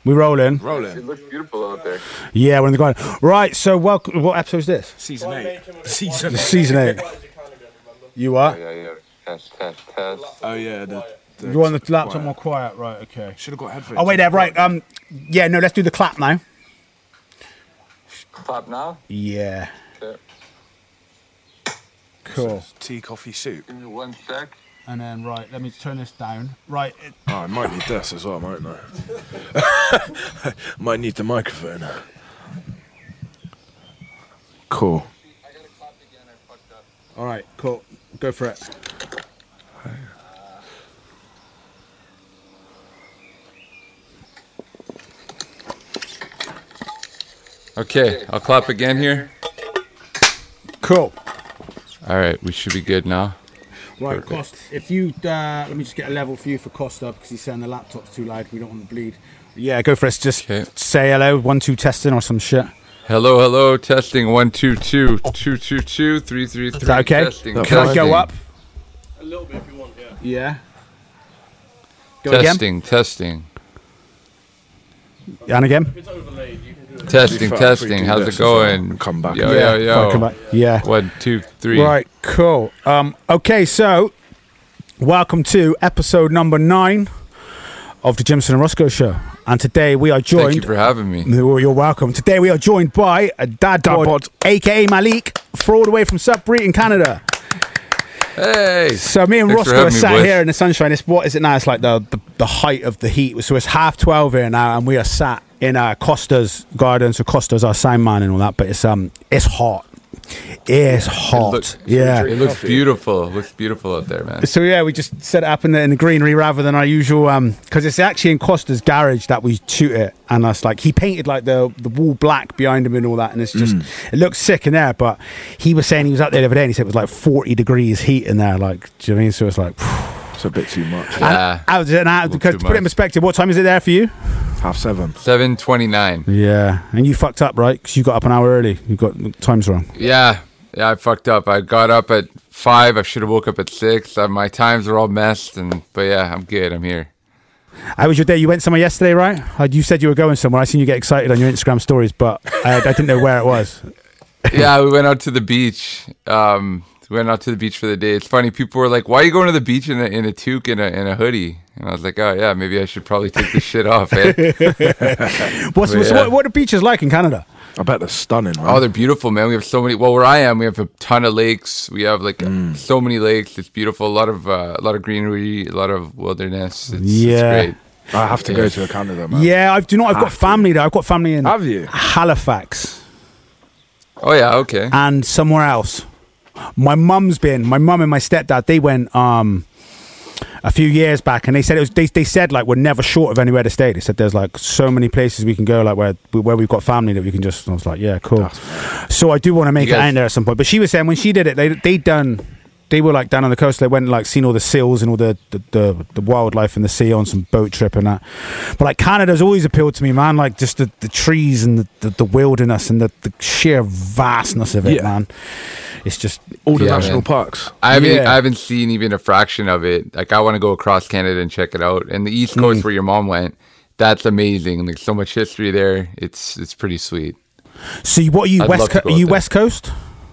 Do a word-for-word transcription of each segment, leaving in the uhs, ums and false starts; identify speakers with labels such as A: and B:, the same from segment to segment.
A: We rolling.
B: Rolling.
C: It looks beautiful out there.
A: Yeah, we're in the garden. Right, so welcome. What episode is this?
B: Season eight. Season eight.
A: Season eight. You are?
C: Yeah, yeah. Test, test, test.
B: Oh yeah. The, the
A: You want the laptop
B: quiet.
A: more quiet, right? Okay.
B: Should have got headphones.
A: Oh wait, there. Right. Um. Yeah. No. Let's do the clap now.
C: Clap now.
A: Yeah.
C: Okay.
A: Cool.
B: Tea, coffee, soup.
C: Give me one sec.
A: And then right, let me turn this down. Right. It,
B: Oh, I might need this as well, mightn't I? Might need the microphone. Cool.
C: I gotta clap again. I fucked up.
A: all right. Cool. Go for it.
D: Okay, I'll clap again here.
A: Cool.
D: All right, we should be good now.
A: Right,
D: Perfect.
A: Costa. If you uh, let me just get a level for you for Costa because he's saying the laptop's too loud. We don't want to bleed. Yeah, go for it. Just
D: Okay.
A: say hello. One, two, testing or some shit.
D: Hello, hello, testing. One, two, two, two, two, two, three, three, three.
A: Is that okay?
D: Testing,
B: That's
A: Can I
D: testing,
A: go up?
E: A little bit if you want, yeah.
A: Yeah. Go again.
D: Testing, testing,
A: And again.
E: If it's overlaid, you can do it.
D: testing,
B: fair, if we
D: testing.
B: do
D: How's
B: this
D: it
B: as well,
D: going?
B: come back.
D: Yo,
A: yeah.
D: yo,
A: Fuck 'em
D: yo.
A: up. Yeah.
D: One, two, three.
A: Right. Cool. Um. Okay. So, welcome to episode number nine of the Jimson and Roscoe Show, and today we are
D: Thank you
A: joined.
D: for having me.
A: You're you're welcome. Today we are joined by a dad bod,
B: bod.
A: aka Malik, for all the way from Sudbury in Canada.
D: Hey.
A: So me and
D: Thanks for
A: Roscoe are
D: having me,
A: sat
D: boys.
A: here in the sunshine. It's what is it now? It's like the, the the height of the heat. So it's half twelve here now, and we are sat in uh, Costa's garden. So Costa's our sound man and all that. But it's um it's hot. It's hot.
D: looks-
A: yeah.
D: It looks beautiful. It looks beautiful out there, man.
A: So yeah, we just set it up in the, in the greenery rather than our usual um because it's actually in Costa's garage that we shoot it, and that's like he painted like the the wall black behind him and all that, and it's just it looks sick in there. But he was saying he was out there the other day and he said it was like forty degrees heat in there. Like, do you know what I mean? So it's like
B: It's a bit too much.
D: Yeah.
A: and, out, and out,
D: Little
A: because
D: too
A: to put it in
D: much.
A: perspective, what time is it there for you?
B: Half seven.
D: seven twenty-nine.
A: Yeah, and you fucked up, right? Because you got up an hour early. You got times wrong.
D: Yeah. Yeah, I fucked up. I got up at five. I should have woke up at six. Uh, my times are all messed. And but yeah, I'm good. I'm here.
A: How was your day? You went somewhere yesterday, right? Uh, You said you were going somewhere. I seen you get excited on your Instagram stories, but I, I didn't know where it was.
D: Yeah, we went out to the beach. Um, we went out to the beach for the day. It's funny. People were like, "Why are you going to the beach in a in a toque and a in a hoodie?" And I was like, "Oh yeah, maybe I should probably take this shit off." Eh?
A: What's,
D: But
A: what's
D: yeah.
A: what, what are the beaches like in Canada?
B: I bet they're stunning,
D: Oh,
B: right?
D: they're beautiful, man. We have so many. Well, where I am, we have a ton of lakes. We have like so many lakes. It's beautiful. A lot of uh, a lot of greenery, a lot of wilderness. It's,
A: Yeah.
D: it's great.
B: I have to go to Canada, man.
A: Yeah, I do you know. I've got
B: Have to.
A: family there. I've got family in
B: Have you?
A: Halifax
D: Oh yeah, okay.
A: and somewhere else. My mum's been. My mum and my stepdad. They went um a few years back, and they said it was. They, they said like we're never short of anywhere to stay. They said there's like so many places we can go, like where where we've got family that we can just. I was like, yeah, cool. So I do want to make
D: You
A: it
D: guys-
A: out there at some point. But she was saying when she did it, they they done. They were like down on the coast. They went and like seen all the seals and all the, the, the, the wildlife in the sea on some boat trip and that. But like Canada's always appealed to me, man. Like just the, the trees and the, the, the wilderness and the, the sheer vastness of it,
B: Yeah.
A: man. It's just
B: All the
D: Yeah,
B: national
D: man.
B: parks.
D: I haven't
A: Yeah.
D: I haven't seen even a fraction of it. Like I want to go across Canada and check it out. And the East Coast
A: Mm.
D: where your mom went, that's amazing. Like so much history there. It's it's pretty sweet.
A: so. You, what are you
D: I'd
A: west?
D: love to
A: Co-
D: go
A: are you
D: out there.
A: West Coast?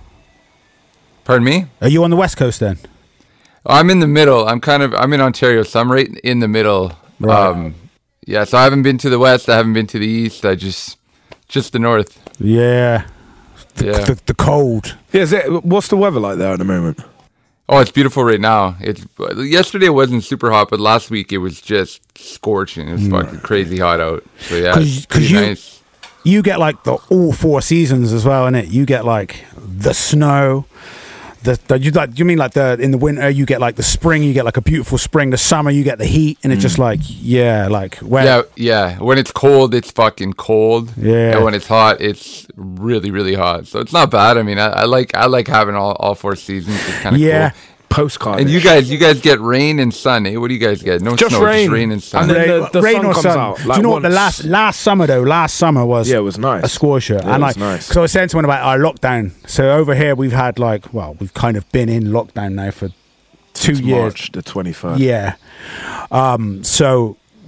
D: Pardon me?
A: Are you on the West Coast then?
D: I'm in the middle. I'm kind of I'm in Ontario, so I'm right in the middle.
A: Right.
D: Um, yeah, so I haven't been to the west. I haven't been to the east. I just just the north.
A: Yeah.
D: Yeah.
A: The, the cold.
B: Yeah, is it, what's the weather like there at the moment?
D: Oh, it's beautiful right now. It's yesterday it wasn't super hot, but last week it was just scorching. It was fucking crazy hot out. So yeah,
A: 'Cause-
D: it's
A: 'cause
D: pretty
A: you-
D: nice.
A: You get like the all four seasons as well, innit? You get like the snow. The, the you like you mean like the in the winter you get like the spring, you get like a beautiful spring. The summer you get the heat, and it's just like yeah, like when
D: Yeah, yeah. When it's cold, it's fucking cold.
A: Yeah.
D: And when it's hot, it's really, really hot. So it's not bad. I mean, I, I like I like having all, all four seasons. It's kind of
A: Yeah.
D: cool.
B: Postcard.
D: And you guys, you guys get rain and sun. Eh? What do you guys get? No
B: Just
D: snow,
B: rain.
D: just rain and sun.
B: And then
A: rain,
B: the- the
A: rain
B: sun
A: or
B: comes
A: sun.
B: out,
A: Do
B: like
A: you know what the
B: once.
A: last last summer though? Last summer was
B: Yeah, it was nice.
A: a scorcher,
B: Yeah,
A: and
B: it
A: like
B: was nice.
A: so I was saying to someone about our lockdown. So over here we've had like well we've kind of been in lockdown now for two
B: It's
A: years.
B: March the twenty-third.
A: Yeah. Um, so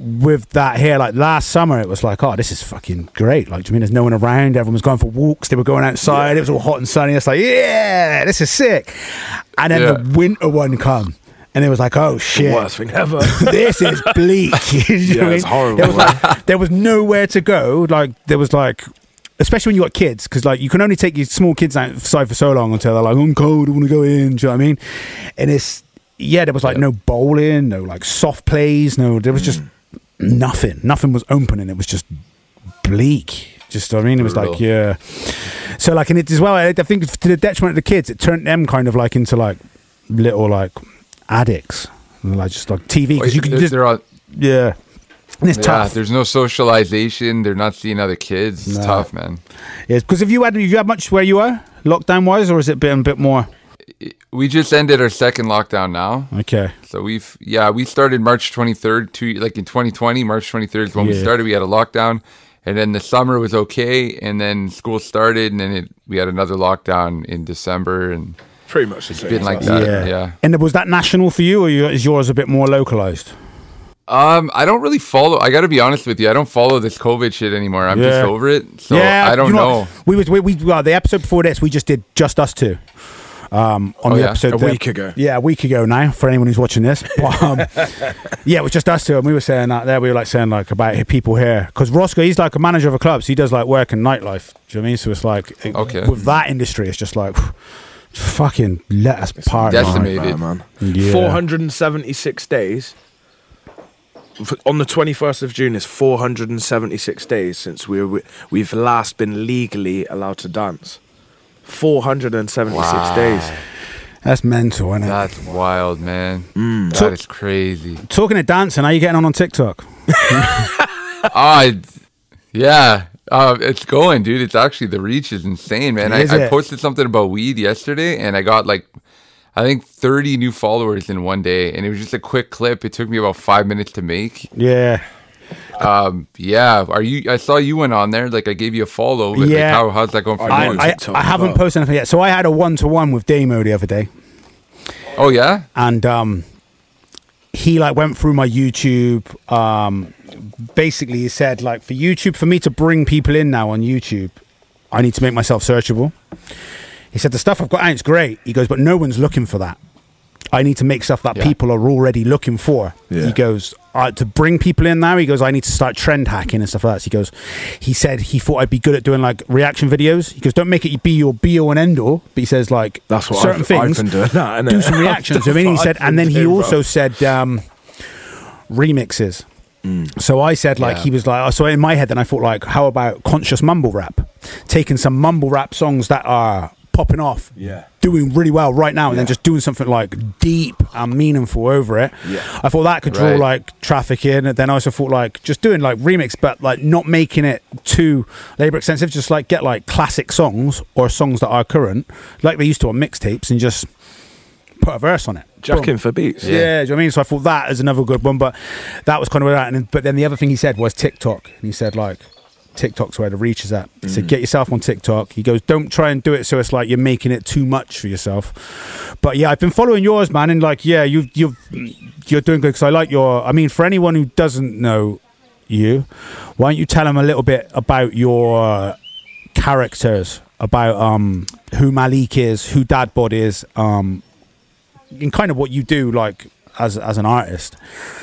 A: with that here, like last summer, it was like, oh, this is fucking great. Like, do you mean there's no one around? Everyone was going for walks. They were going outside. Yeah. It was all hot and sunny. It's like, yeah, this is sick. And then yeah. the winter one come. And it was like, oh shit,
B: the worst thing ever.
A: This is bleak. You know
B: yeah,
A: what
B: it's
A: I mean?
B: horrible.
A: There was, like, there was nowhere to go. Like there was like, especially when you got kids, because like you can only take your small kids outside for so long until they're like, I'm cold, I want to go in. Do you know what I mean? And it's yeah, there was like yeah. no bowling, no like soft plays, no. There was just mm. nothing. Nothing was open, and it was just bleak. Just I mean, it was like yeah. So like, and it as well. I think to the detriment of the kids, it turned them kind of like into like little like. addicts, like just like T V because you can
D: they're,
A: just
D: they're all,
A: yeah. And it's
D: yeah,
A: tough.
D: There's no socialization. They're not seeing other kids. It's no. tough, man.
A: Yeah, because if you had, have you had much where you are lockdown wise, or has it been a bit more?
D: We just ended our second lockdown now.
A: Okay.
D: So we've yeah we started March twenty-third, two like in twenty twenty. March twenty-third is when yeah. we started. We had a lockdown, and then the summer was okay, and then school started, and then it, we had another lockdown in December, and.
B: Pretty much
D: it's been like that, yeah. yeah.
A: And was that national for you, or is yours a bit more localized?
D: Um, I don't really follow. I got to be honest with you. I don't follow this COVID shit anymore. I'm
A: yeah.
D: just over it. So
A: yeah,
D: I don't
A: you know.
D: know.
A: We was we, we well, the episode before this, we just did just us two. Um, on
D: oh,
A: the
D: yeah?
A: episode
B: a
A: there.
B: week ago.
A: Yeah, a week ago now. For anyone who's watching this, but, um, yeah, it was just us two, and we were saying that there. We were like saying like about people here because Roscoe, he's like a manager of a club, so he does like work and nightlife. Do you know what I mean? So it's like
D: okay.
A: with that industry, it's just like. Fucking let us party,
D: decimated,
B: man.
A: Yeah.
B: four hundred seventy-six days on the twenty-first of June is four hundred seventy-six days since we were, we've last been legally allowed to dance. four hundred seventy-six wow. days.
A: That's mental, isn't it?
D: That's wild, man.
B: Mm.
D: That
A: Talk,
D: is crazy.
A: Talking of dancing, how are you getting on on TikTok?
D: oh, yeah. Uh, it's going, dude. It's actually, the reach is insane, man. I, I posted something about weed yesterday, and I got like, I think thirty new followers in one day, and it was just a quick clip. It took me about five minutes to make.
A: Yeah.
D: Um. Yeah. Are you? I saw you went on there. Like I gave you a follow. But
A: yeah.
D: Like, how, how's that going for
A: I,
D: you?
A: I, I haven't posted anything yet. So I had a one to one with Damo the other day.
D: Oh yeah.
A: And um, he like went through my YouTube. Um. Basically, he said, like, for YouTube, for me to bring people in now on YouTube, I need to make myself searchable. He said, the stuff I've got out is great. He goes, but no one's looking for that. I need to make stuff that yeah. people are already looking for. Yeah. He goes, uh, to bring people in now, he goes, I need to start trend hacking and stuff like that. So he goes, he said he thought I'd be good at doing, like, reaction videos. He goes, don't make it be your be-all and end-all. But he says, like,
B: that's what
A: certain
B: I've,
A: things,
B: I've been doing that,
A: do some reactions. I mean, he said, and then he also said um, remixes. Mm. So I said, like, yeah. he was like, so in my head, then I thought, like, how about conscious mumble rap? Taking some mumble rap songs that are popping off,
B: yeah.
A: doing really well right now, and
B: yeah.
A: then just doing something like deep and meaningful over it.
B: Yeah.
A: I thought that could draw
D: right.
A: like traffic in, and then I also thought like just doing like remix, but like not making it too labor extensive. Just like get like classic songs or songs that are current, like they used to on mixtapes, and just put a verse on it.
B: Jacking for beats.
A: Yeah, yeah, do you know what I mean? So I thought that is another good one, but that was kind of where that. And but then the other thing he said was TikTok, and he said like TikTok's where the reach is at. He mm. said get yourself on TikTok. He goes, don't try and do it so it's like you're making it too much for yourself. But yeah, I've been following yours, man, and like yeah, you you you're doing good because I like your. I mean, for anyone who doesn't know you, why don't you tell them a little bit about your characters, about um who Malik is, who Dadbod is, um. in kind of what you do, like as as an artist.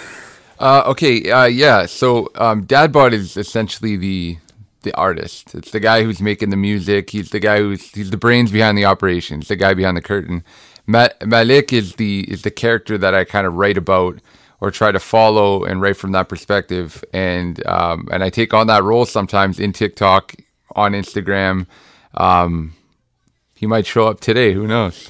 D: Uh, okay, uh, yeah. So um, Dadbod is essentially the the artist. It's the guy who's making the music. He's the guy who's he's the brains behind the operation. He's the guy behind the curtain. Ma- Malik is the is the character that I kind of write about or try to follow and write from that perspective. And um, and I take on that role sometimes in TikTok, on Instagram. Um, He might show up today. Who knows?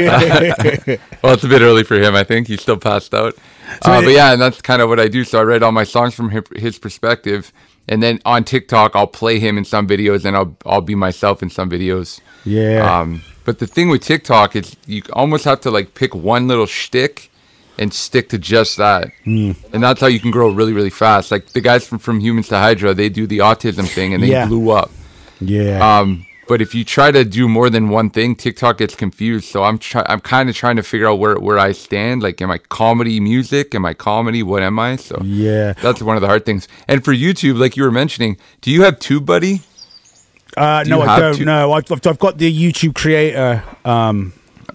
D: Well, it's a bit early for him. I think he's still passed out. So uh, but yeah, and that's kind of what I do. So I write all my songs from his perspective, and then on TikTok, I'll play him in some videos, and I'll I'll be myself in some videos.
A: Yeah.
D: Um, but the thing with TikTok is you almost have to like pick one little shtick and stick to just that, mm. and that's how you can grow really, really fast. Like the guys from From Humans to Hydra, they do the autism thing, and they
A: yeah.
D: blew up.
A: Yeah.
D: Um. But if you try to do more than one thing, TikTok gets confused. So I'm try- I'm kind of trying to figure out where, where I stand. Like, am I comedy music? Am I comedy? What am I? So
A: Yeah.
D: that's one of the hard things. And for YouTube, like you were mentioning, do you have TubeBuddy?
A: Uh,
D: Do
A: no,
D: you
A: I
D: have
A: don't.
D: to-
A: No, I've, I've I've got the YouTube creator. Um,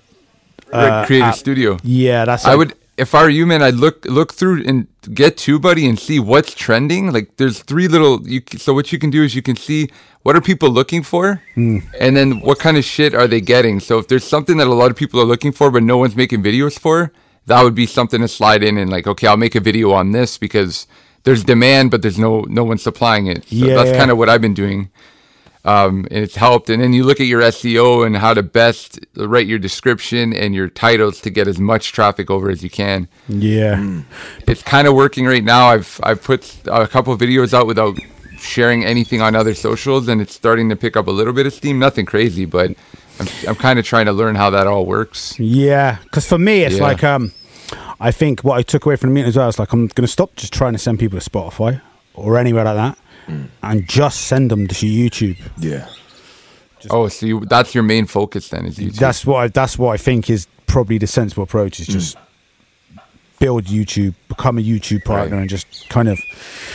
D: Or Creator
A: app.
D: Studio.
A: yeah, that's.
D: I
A: like-
D: would, if I were you, man, I'd look look through and get TubeBuddy and see what's trending. Like, there's three little. You so what you can do is you can see what are people looking for,
A: Hmm.
D: and then what kind of shit are they getting. So if there's something that a lot of people are looking for, but no one's making videos for, that would be something to slide in and like, okay, I'll make a video on this because there's demand, but there's no no one supplying it. So
A: Yeah.
D: that's kind of what I've been doing. Um, and it's helped. And then you look at your S E O and how to best write your description and your titles to get as much traffic over as you can.
A: Yeah.
D: It's kind of working right now. I've I've put a couple of videos out without sharing anything on other socials, and it's starting to pick up a little bit of steam. Nothing crazy, but I'm I'm kind of trying to learn how that all works.
A: Yeah, because for me, it's
D: Yeah.
A: like um, I think what I took away from the meeting as well is like I'm going to stop just trying to send people to Spotify or anywhere like that, and just send them to YouTube.
B: Yeah.
D: Oh, so you, that's your main focus then, is YouTube.
A: That's what I, that's what I think is probably the sensible approach. Is just build YouTube, become a YouTube partner,
D: Right.
A: and just kind of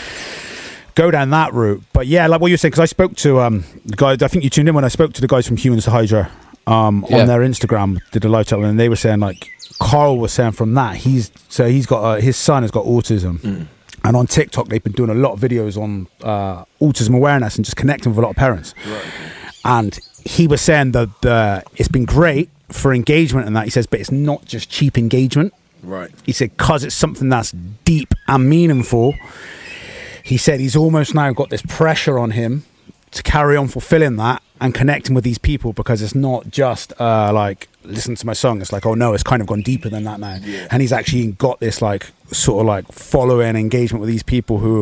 A: go down that route. But yeah, like what you're saying, because I spoke to um the guys. I think you tuned in when I spoke to the guys from Humans to Hydra um
D: Yeah.
A: on their Instagram, did a live chat, and they were saying like Carl was saying from that he's so he's got uh, his son has got autism. And on TikTok, they've been doing a lot of videos on uh, autism awareness and just connecting with a lot of parents. And he was saying that the, it's been great for engagement and that. He says, but it's not just cheap engagement.
B: Right.
A: He said, because it's something that's deep and meaningful. He said he's almost now got this pressure on him to carry on fulfilling that and connecting with these people, because it's not just uh, like, listen to my song. It's like, oh no, it's kind of gone deeper than that now.
B: Yeah.
A: And he's actually got this like sort of like following engagement with these people who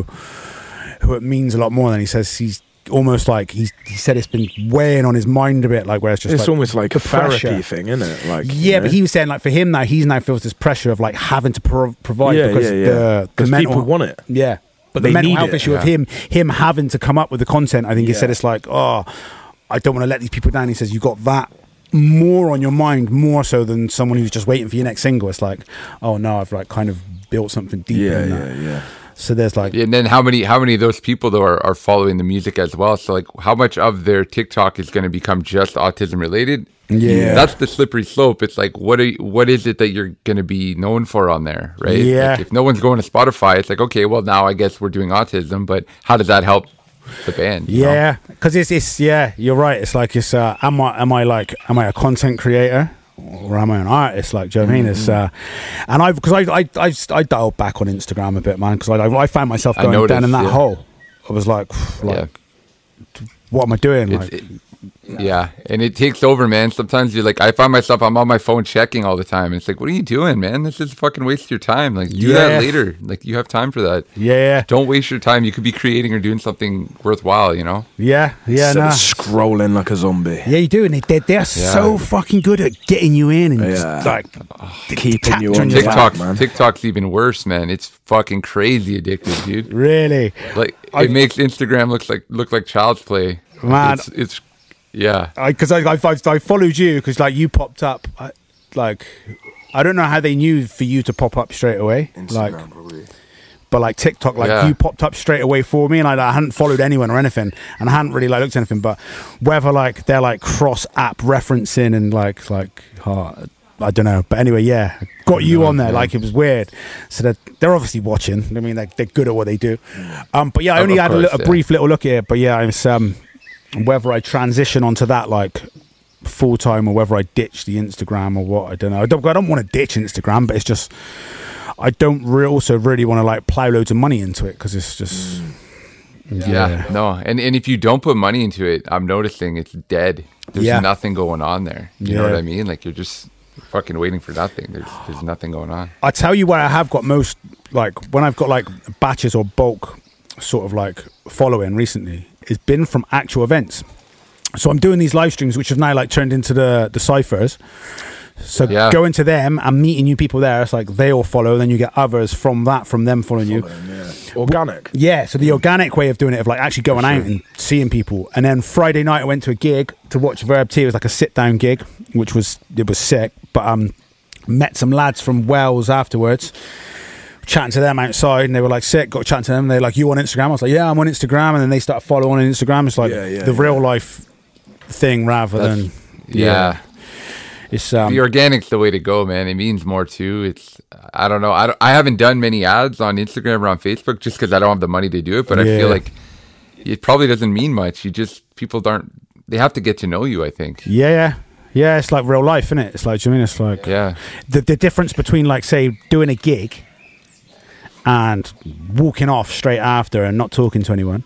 A: who it means a lot more than he says. He's almost like he's, he said it's been weighing on his mind a bit, like where it's just
B: It's
A: like
B: almost like
A: the
B: a therapy
A: pressure.
B: thing, isn't it? Like, you
A: Yeah,
B: know?
A: but he was saying like for him now, he's now feels this pressure of like having to pro- provide
B: Yeah,
A: because
B: yeah, yeah.
A: the, the
B: 'Cause
A: mental
B: people want it.
A: Yeah, but
B: They
A: the mental
B: need
A: health
B: it,
A: issue of
D: yeah.
A: him him having to come up with the content. I think he said
B: Yeah.
A: it's like, oh, I don't want to let these people down. He says you got that more on your mind, more so than someone who's just waiting for your next single. It's like, oh no, I've like kind of built something deeper
B: Yeah,
A: than
B: yeah,
A: that.
B: yeah.
A: So there's like,
D: And then how many how many of those people though are, are following the music as well? So like how much of their TikTok is going to become just autism related?
A: Yeah.
D: That's the slippery slope. It's like what are you, what is it that you're going to be known for on there, right?
A: Yeah.
D: Like if no one's going to Spotify, it's like okay, well now I guess we're doing autism, but how does that help the band? you know?
A: yeah, because it's it's yeah, you're right. It's like it's uh, am I am I like am I a content creator? Or am I an artist? Like, do you know what I mean? It's uh, and I because I I I, I dialed back on Instagram a bit, man, because I I found myself
D: I
A: going down
D: noticed,
A: in that
D: yeah.
A: hole. I was like, like,
D: Yeah.
A: what am I doing?
D: It's-
A: Like,
D: it- yeah, and it takes over, man. Sometimes you're like, I find myself, I'm on my phone checking all the time. It's like, what are you doing, man? This is fucking waste your time. Like, do
A: Yeah.
D: that later. Like, you have time for that.
A: yeah,
D: Don't waste your time. You could be creating or doing something worthwhile, you know?
A: yeah, yeah,
B: Instead
A: nah.
B: of scrolling like a zombie.
A: yeah, you do, and they they're so fucking good at getting you in and
B: Yeah.
A: just like
B: Keeping you
A: Tap-
B: on your
D: TikTok,
B: back, man.
D: TikTok's even worse, man. It's fucking crazy addictive, dude.
A: really,
D: Like,
A: I-
D: it makes Instagram look like look like child's play.
A: Man.
D: It's, it's yeah.
A: because I, I, I I followed you because like you popped up, I, like I don't know how they knew for you to pop up straight away, like.
B: probably.
A: But like TikTok, like
D: Yeah.
A: you popped up straight away for me, and I, I hadn't followed anyone or anything, and I hadn't really like looked at anything. But whether like they're like cross app referencing and like like uh, I don't know. But anyway, yeah, got you
D: No,
A: on there.
D: yeah.
A: Like it was weird. So they're, they're obviously watching. I mean, they're, they're good at what they do. Um, but yeah, I
D: Of-
A: only
D: of
A: had a,
D: course,
A: li- a
D: yeah.
A: brief little look at it. But yeah, it's um whether I transition onto that like full time or whether I ditch the Instagram or what, I don't know. I don't I don't want to ditch Instagram, but it's just I don't re- also really want to like plow loads of money into it because it's just
D: Yeah, no, and and if you don't put money into it, I'm noticing it's dead. There's
A: Yeah.
D: nothing going on there. You know what
A: Yeah.
D: I mean? Like you're just fucking waiting for nothing. There's there's nothing going on.
A: I tell you where I have got most like when I've got like batches or bulk sort of like following recently, it's been from actual events. So I'm doing these live streams which have now like turned into the the ciphers. So
D: Yeah.
A: going to them and meeting new people there, it's like they all follow, then you get others from that, from them following you.
B: Yeah. Organic.
A: Yeah, so the organic way of doing it, of like actually going out and seeing people. And then Friday night, I went to a gig to watch Verb T. It was like a sit-down gig, which was, it was sick. But um, met some lads from Wales afterwards, chatting to them outside, and they were like, sick, got chatting to them. They're like, you on Instagram? I was like, yeah, I'm on Instagram. And then they started following on Instagram. It's like
B: Yeah, yeah,
A: the
B: yeah.
A: real life thing rather
D: That's-
A: than,
D: Yeah.
A: it's, um,
D: The organic's the way to go, man. It means more too. It's I don't know. I, don't, I haven't done many ads on Instagram or on Facebook just because I don't have the money to do it. But I
A: Yeah.
D: feel like it probably doesn't mean much. You just people aren't. They have to get to know you. I think.
A: yeah, yeah. Yeah, it's like real life, isn't it? It's like, do you mean it's like
D: Yeah.
A: the the difference between like say doing a gig and walking off straight after and not talking to anyone,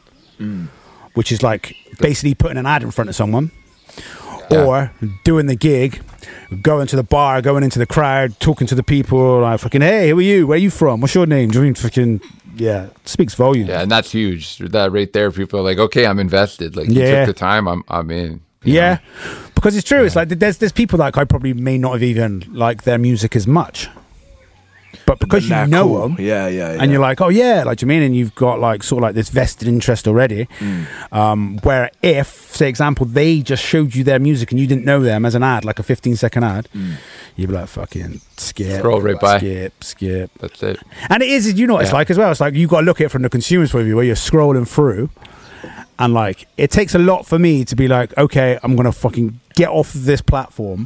A: which is like basically putting an ad in front of someone,
D: Yeah.
A: or doing the gig, going to the bar, going into the crowd, talking to the people, like fucking, hey, who are you? Where are you from? What's your name? Do you mean fucking, yeah, it speaks volumes.
D: Yeah, and that's huge. That right there, people are like, okay, I'm invested. Like you
A: Yeah.
D: took the time. I'm I'm in. you
A: Yeah,
D: know?
A: because it's true. It's like there's there's people that I probably may not have even liked their music as much, but because
B: They're
A: you know
B: cool.
A: them,
B: Yeah, yeah, yeah.
A: and you're like, oh yeah, like do you mean, and you've got like sort of like this vested interest already.
B: Mm.
A: Um, where if, say, example, they just showed you their music and you didn't know them as an ad, like a fifteen second ad,
B: Mm.
A: you'd be like, fucking skip,
D: Scroll right by.
A: skip, skip.
D: That's it.
A: And it is, you know what it's
D: Yeah.
A: like as well. It's like you got to look at it from the consumer's point of view, where you're scrolling through, and like it takes a lot for me to be like, okay, I'm gonna fucking get off of this platform,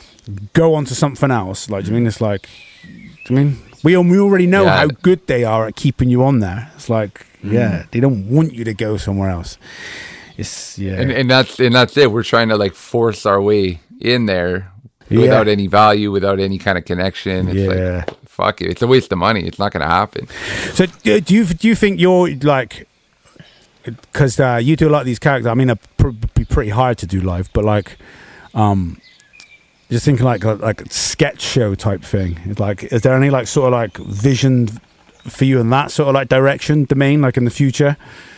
A: go on to something else. Like, do you mean it's like, do you mean we al- we already know
D: Yeah.
A: how good they are at keeping you on there? It's like,
B: Mm.
A: yeah, they don't want you to go somewhere else. It's yeah,
D: And and that's and that's it. We're trying to like force our way in there
A: Yeah.
D: without any value, without any kind of connection. It's
A: Yeah.
D: like fuck it. It's a waste of money. It's not going to happen.
A: So uh, do you do you think you're like, because uh, you do a lot of these characters? I mean, it'd pr- be pretty hard to do live, but like, um, just thinking like a, like a sketch show type thing. It's like, is there any like sort of like vision for you in that sort of like direction, domain, like in the future?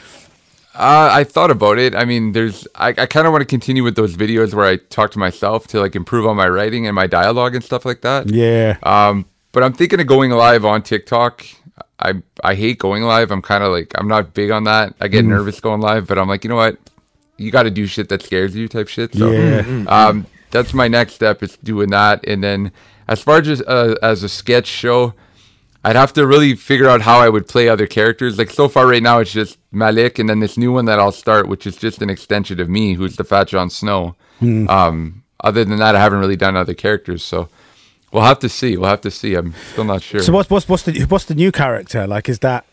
D: Uh, I thought about it. I mean, there's. I, I kind of want to continue with those videos where I talk to myself to like improve on my writing and my dialogue and stuff like that.
A: Yeah,
D: Um, but I'm thinking of going live on TikTok. I I hate going live. I'm kind of like I'm not big on that. I get nervous going live, but I'm like, you know what? You got to do shit that scares you, type shit. So,
A: Yeah.
D: um, that's my next step is doing that. And then as far as uh, as a sketch show, I'd have to really figure out how I would play other characters. Like so far right now, it's just Malik, and then this new one that I'll start, which is just an extension of me, who's the Fat Jon Snow. Um, other than that, I haven't really done other characters, so we'll have to see. We'll have to see. I'm still not sure.
A: So what's what's what's the what's the new character like? Is that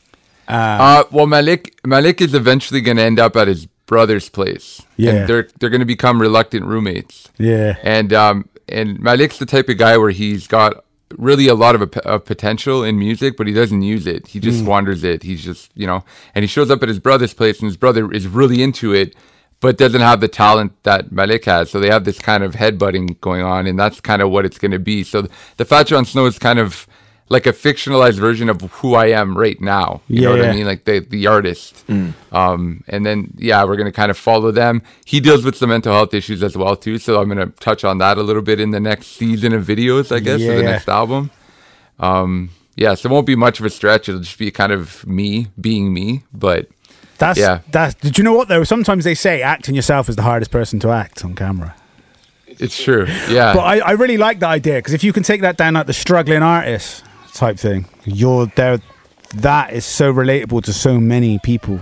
D: Uh, well, Malik Malik is eventually going to end up at his brother's place.
A: Yeah.
D: And they're they're going to become reluctant roommates.
A: yeah
D: And um and Malik's the type of guy where he's got really a lot of, a, of potential in music, but he doesn't use it. He just squanders it. He's just, you know, and he shows up at his brother's place, and his brother is really into it, but doesn't have the talent that Malik has. So they have this kind of headbutting going on, and that's kind of what it's going to be. So the Fat Jon Snow is kind of like a fictionalized version of who I am right now. You know
A: Yeah,
D: what
A: yeah.
D: I mean? Like the, the artist. Um, and then, yeah, we're going to kind of follow them. He deals with some mental health issues as well, too. So I'm going to touch on that a little bit in the next season of videos, I guess, or the
A: Yeah.
D: next album. Um, yeah, so it won't be much of a stretch. It'll just be kind of me being me. But
A: that's
D: Yeah.
A: that's. Did you know what though? Sometimes they say acting yourself is the hardest person to act on camera.
D: it's true. Yeah.
A: But I, I really like that idea, because if you can take that down like the struggling artist type thing, you're there. That is so relatable to so many people.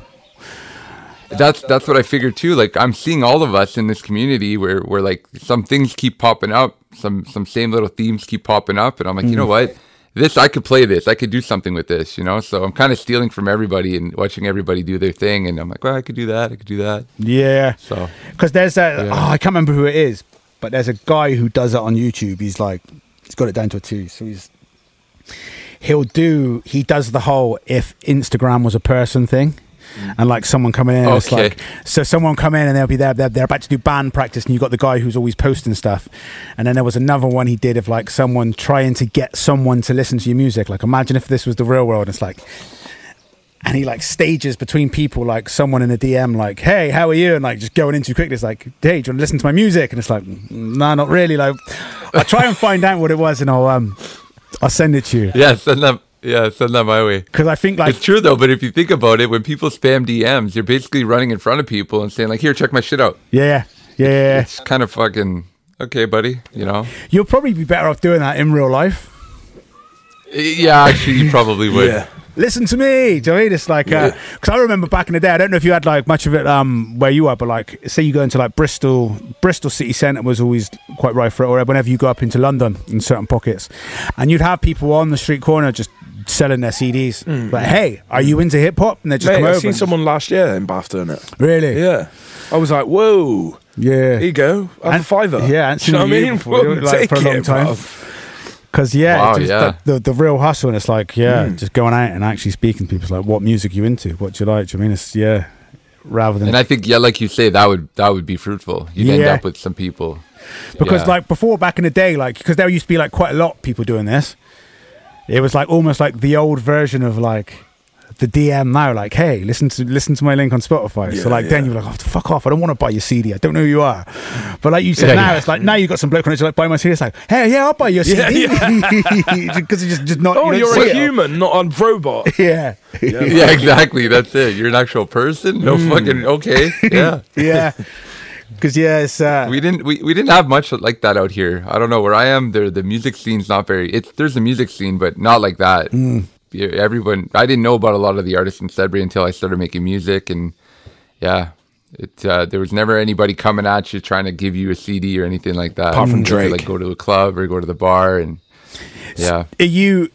D: That's that's what I figured too. Like I'm seeing all of us in this community where where like some things keep popping up, some some same little themes keep popping up, and I'm like, you know what? This I could play this. I could do something with this, you know. So I'm kind of stealing from everybody and watching everybody do their thing, and I'm like, well, I could do that. I could do that.
A: Yeah,
D: So
A: because there's that.
D: Yeah.
A: Oh, I can't remember who it is, but there's a guy who does it on YouTube. He's like, he's got it down to a T. So he's he'll do. He does the whole if Instagram was a person thing. And like someone coming in, and it's
D: Okay.
A: like, so someone come in and they'll be there, they're, they're about to do band practice, and you got the guy who's always posting stuff. And then there was another one he did of like someone trying to get someone to listen to your music. Like, imagine if this was the real world. It's like, and he like stages between people, like someone in a D M, like, "Hey, how are you?" and like just going in too quickly. It's like, "Hey, do you want to listen to my music?" And it's like, "No, not really." Like, I try and find out what it was, and I'll um, I'll send it to you.
D: Yeah, send that. Yeah, send that my way.
A: Because I think like
D: It's true though, but if you think about it, when people spam D Ms, you're basically running in front of people and saying like, "Here, check my shit out."
A: yeah, yeah, yeah.
D: It's kind of fucking okay, buddy. You know?
A: You'll probably be better off doing that in real life.
D: Yeah, actually, you probably would.
B: Yeah.
A: Listen to me. Do you know what I mean? It's like, because I remember back in the day, I don't know if you had like much of it um, where you are, but like, say you go into like Bristol, Bristol city centre was always quite right for it, or whenever you go up into London in certain pockets, and you'd have people on the street corner just selling their C Ds.
B: Mm.
A: Like, hey, are you into hip hop? And they just
B: Mate,
A: come
B: I
A: over.
B: seen
A: and-
B: someone last year in Bath doing it.
A: Really?
B: Yeah. I was like, whoa.
A: Yeah.
B: Here you go. Have
A: And-
B: a fiver.
A: yeah, and
B: Do you know what I
A: seen you
B: mean?
A: before,
B: Well,
A: like, for a
B: take
A: long
B: it,
A: time.
B: bruv.
A: Because yeah,
D: Wow,
A: it's just
D: yeah.
A: The, the the real hustle, and it's like yeah,
B: Mm.
A: just going out and actually speaking to people. It's like, what music you into? What do you like? Do you mean it's yeah, rather than
D: And I think, yeah, like you say, that would that would be fruitful. You'd end
A: Yeah.
D: up with some people.
A: because
D: Yeah.
A: like before back in the day, like because there used to be like quite a lot of people doing this. It was like almost like the old version of like the D M now, like, hey, listen to listen to my link on Spotify. so
B: Yeah,
A: like then
B: yeah.
A: you're like, oh, fuck off, I don't want to buy your C D. I don't know who you are. But like you said,
D: Yeah,
A: now
D: yeah.
A: it's like now you got some bloke on it, you're like, buy my C D. It's like, hey, yeah, I'll buy your
B: Yeah,
A: C D because it's just, just not.
B: Oh,
A: you don't
B: you're
A: see
B: a
A: it.
B: human, not a robot.
A: Yeah,
D: Yeah, exactly. That's it. You're an actual person. No
A: Mm.
D: fucking okay. Yeah.
A: yeah. Because yeah, it's uh,
D: We didn't we, we didn't have much like that out here. I don't know where I am. There the music scene's not very. It's there's a music scene, but not like that.
A: Mm.
D: Yeah, everyone. I didn't know about a lot of the artists in Sudbury until I started making music, and yeah, it uh, there was never anybody coming at you trying to give you a C D or anything like that.
B: Apart from
D: You had to,
B: Drake.
D: like go to a club or go to the bar, and yeah.
A: are you?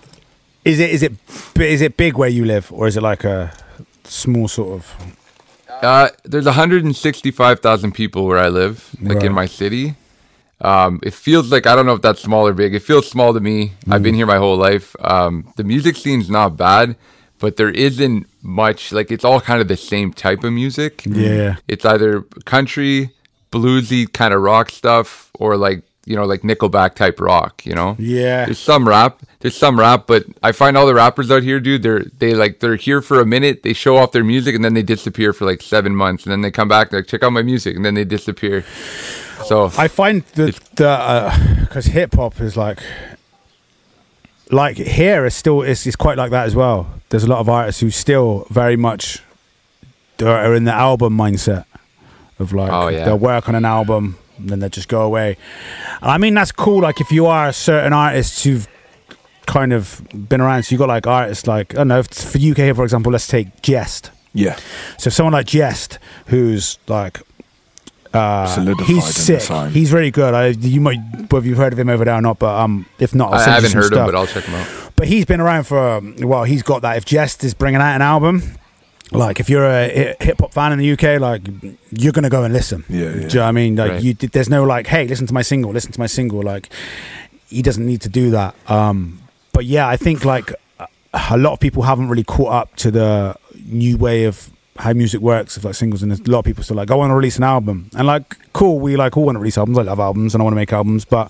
A: Is it is it is it big where you live, or is it like a small sort of?
D: Uh, there's one hundred sixty-five thousand people where I live, like
A: Right.
D: in my city. Um, it feels like, I don't know if that's small or big. It feels small to me. I've been here my whole life. Um, the music scene's not bad, but there isn't much, like it's all kind of the same type of music.
A: Yeah.
D: It's either country, bluesy kind of rock stuff, or like, you know, like Nickelback type rock, you know?
A: Yeah.
D: There's some rap. There's some rap, but I find all the rappers out here, dude, they're they like they're here for a minute, they show off their music, and then they disappear for like seven months, and then they come back, they're like, check out my music, and then they disappear. So
A: I find that the because hip hop is like like here is still it's, it's quite like that as well. There's a lot of artists who still very much are in the album mindset of like
D: Oh, yeah.
A: they'll work on an album and then they just go away. And I mean that's cool. Like if you are a certain artist who've kind of been around, so you got like artists like I don't know for U K for example. Let's take Jest.
B: Yeah.
A: So someone like Jest, who's like. Uh,
B: Solidified
A: he's
B: in the
A: sick.
B: sign.
A: He's really good. I, you might, whether you've heard of him over there or not, but um, if not, I'll
D: I
A: send you
D: haven't
A: some
D: heard
A: stuff.
D: him, but I'll check him out.
A: But he's been around for um, well. He's got that. If Jest is bringing out an album, like if you're a hip hop fan in the U K, like you're gonna go and listen.
B: Yeah, yeah.
A: Do you know what I mean? Like
D: Right.
A: you, there's no like, hey, listen to my single, listen to my single. Like he doesn't need to do that. Um, but yeah, I think like a lot of people haven't really caught up to the new way of how music works of like singles, and there's a lot of people still like I want to release an album, and like cool, we like all want to release albums. I love albums and I want to make albums, but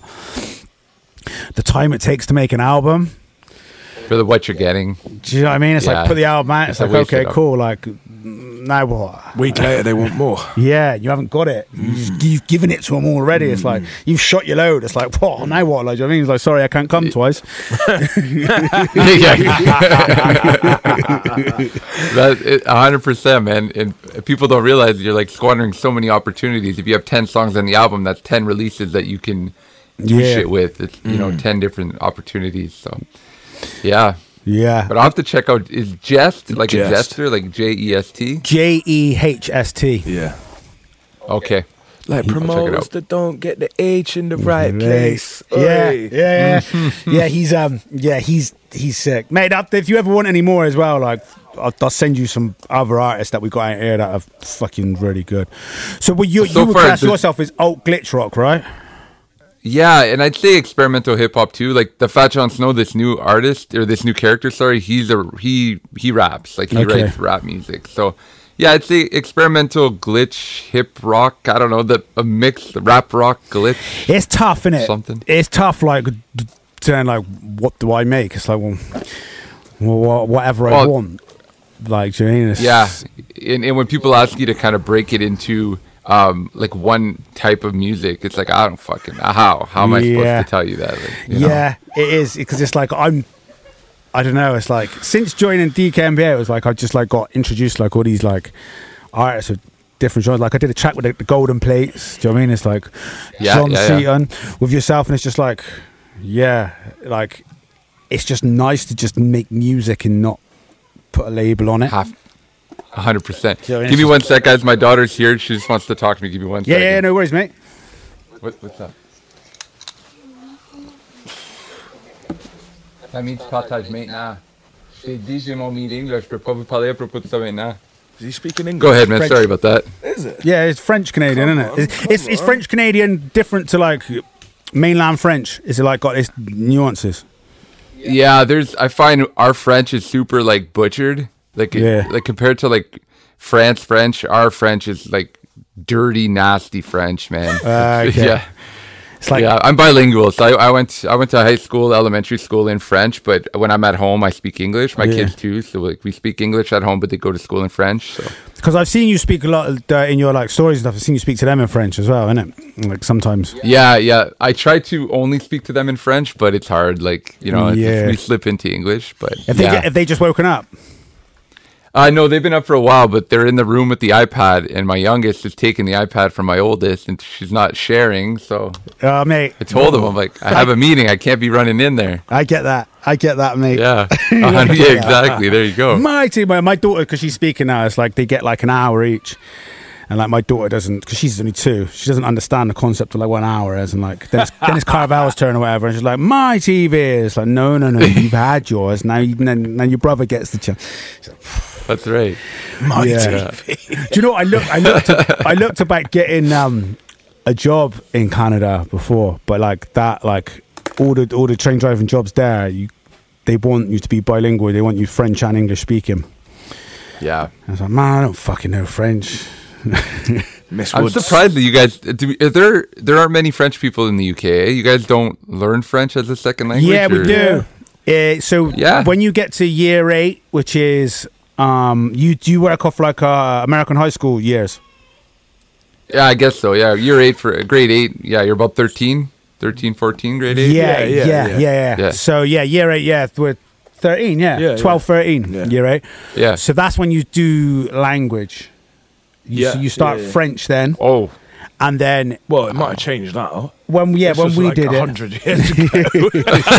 A: the time it takes to make an album,
D: For the what you're getting.
A: do you know what I mean? It's
D: Yeah.
A: like put the album out. It's
D: It's a
A: like
D: waste
A: okay,
D: of-
A: cool. Like now what?
B: Week later, they want more.
A: Yeah, you haven't got it. You've, you've given it to them already. It's like you've shot your load. It's like what? Now what? Like do you know what I mean? It's like sorry, I can't come twice.
D: That it- one hundred percent, man. And people don't realize you're like squandering so many opportunities. If you have ten songs on the album, that's ten releases that you can do
A: Yeah.
D: shit with. It's, you know, ten different opportunities. So, yeah.
A: Yeah.
D: But I'll have to check out, is Jest like
B: Jest.
D: a jester, like J E S T?
A: J E H S T.
B: Yeah.
D: Okay.
B: Like
D: check it
B: promoters
D: out.
B: that don't get the H in the right place.
A: Yeah,
B: Oi.
A: yeah, yeah. yeah. He's um, yeah, he's he's sick, mate. Up, if you ever want any more as well, like I'll, I'll send you some other artists that we got out here that are fucking really good. So, well, you
D: So
A: you would
D: far,
A: class
D: the-
A: yourself as alt glitch rock, right?
D: Yeah, and I'd say experimental hip hop too. Like the Fat Jon Snow, this new artist or this new character, sorry, he's a he he raps, like he
A: Okay.
D: writes rap music. So yeah, I'd say experimental glitch hip rock. I don't know, the a mix rap rock glitch.
A: It's tough, isn't it?
D: Something.
A: It's tough, like d- saying like, what do I make? It's like, well, well wha- whatever I
D: Well,
A: want. Like, do you know what I mean? It's-
D: Yeah, and, and when people ask you to kind of break it into um, like one type of music, it's like I don't fucking how how am I
A: Yeah.
D: supposed to tell you that? Like, you know?
A: Yeah, it is because it's like I'm. I don't know. It's like since joining D K M B A, it was like I just like got introduced like all these like artists of different genres. Like I did a track with the, the Golden Plates. Do you know what I mean? It's like
D: Yeah,
A: John
D: yeah, yeah.
A: Seaton with yourself, and it's just like, yeah, like it's just nice to just make music and not put a label on it.
D: half. one hundred percent.
A: Yeah,
D: Give me one sec, guys. My daughter's here. She just wants to talk to me. Give me one
A: Yeah,
D: second.
A: yeah, no worries, mate.
D: What, what's up? Famille, tu partages maintenant. J'ai dit, j'ai mon meeting, là, je peux pas vous parler à propos de ça maintenant.
B: Is he speaking English?
D: Go ahead, man.
A: French.
D: Sorry about that.
B: Is it?
A: Yeah, it's French Canadian, isn't
B: Come
A: it?
B: on,
A: It's
B: come
A: it's, it's
B: on.
A: French Canadian different to like mainland French. Is it like got its nuances?
D: Yeah, there's. I find our French is super like butchered. Like, it-
A: Yeah.
D: like compared to like France French, our French is like dirty, nasty French, man.
A: Ah, okay.
D: Yeah.
A: It's like
D: yeah, I'm bilingual. So I, I went I went to high school, elementary school in French, but when I'm at home, I speak English. My
A: Yeah.
D: kids too, so like we speak English at home, but they go to school in French. So
A: because I've seen you speak a lot uh, in your like stories and stuff. I've seen you speak to them in French as well, innit? Like sometimes.
D: yeah, yeah. I try to only speak to them in French, but it's hard. Like you know, it's just-
A: Yeah.
D: we slip into English. But
A: If they
D: yeah.
A: get, if they just woken up.
D: I know they've been up for a while, but they're in the room with the iPad, and my youngest is taking the iPad from my oldest, and she's not sharing. So
A: Oh, mate.
D: I told them, I'm like, I have a meeting. I can't be running in there.
A: I get that. I get that, mate.
D: Yeah, Uh, yeah, exactly. There you go.
A: My team, my, my daughter, because she's speaking now, it's like they get like an hour each. And like my daughter doesn't, because she's only two, she doesn't understand the concept of like one hour is. And like, then it's, then it's Carvel's turn or whatever. And she's like, my T V. It's like, no, no, no, you've had yours. Now, you, then, then your brother gets the chance.
D: That's right.
B: My
A: Yeah.
B: T V.
A: Do you know what I look? I looked. I looked about getting um, a job in Canada before, but like that, like all the all the train driving jobs there, you they want you to be bilingual. They want you French and English speaking.
D: Yeah.
A: I was like, man, I don't fucking know French.
B: Miss
D: I'm
B: Woods.
D: surprised that you guys. Do, are there there aren't many French people in the U K. You guys don't learn French as a second language.
A: Yeah, we
D: or-
A: do. Uh, so
D: Yeah.
A: when you get to year eight, which is um, you do you work off like uh, American high school years?
D: Yeah, I guess so. Yeah, year eight for grade eight. Yeah, you're about thirteen, thirteen, fourteen, grade eight.
A: Yeah,
B: Yeah,
A: yeah,
B: yeah,
A: yeah,
B: yeah.
A: yeah.
D: Yeah.
A: So yeah, year eight, yeah, we're thirteen, yeah,
B: Yeah,
A: twelve, thirteen,
B: Yeah.
A: year eight.
D: Yeah.
A: So that's when you do language. You,
B: Yeah,
A: so you start
B: yeah, yeah.
A: French then,
D: Oh,
A: and then
B: Well, it might have changed now.
A: when we yeah
B: This
A: when
B: was
A: we
B: like
A: did
B: a
A: it,
B: hundred years ago.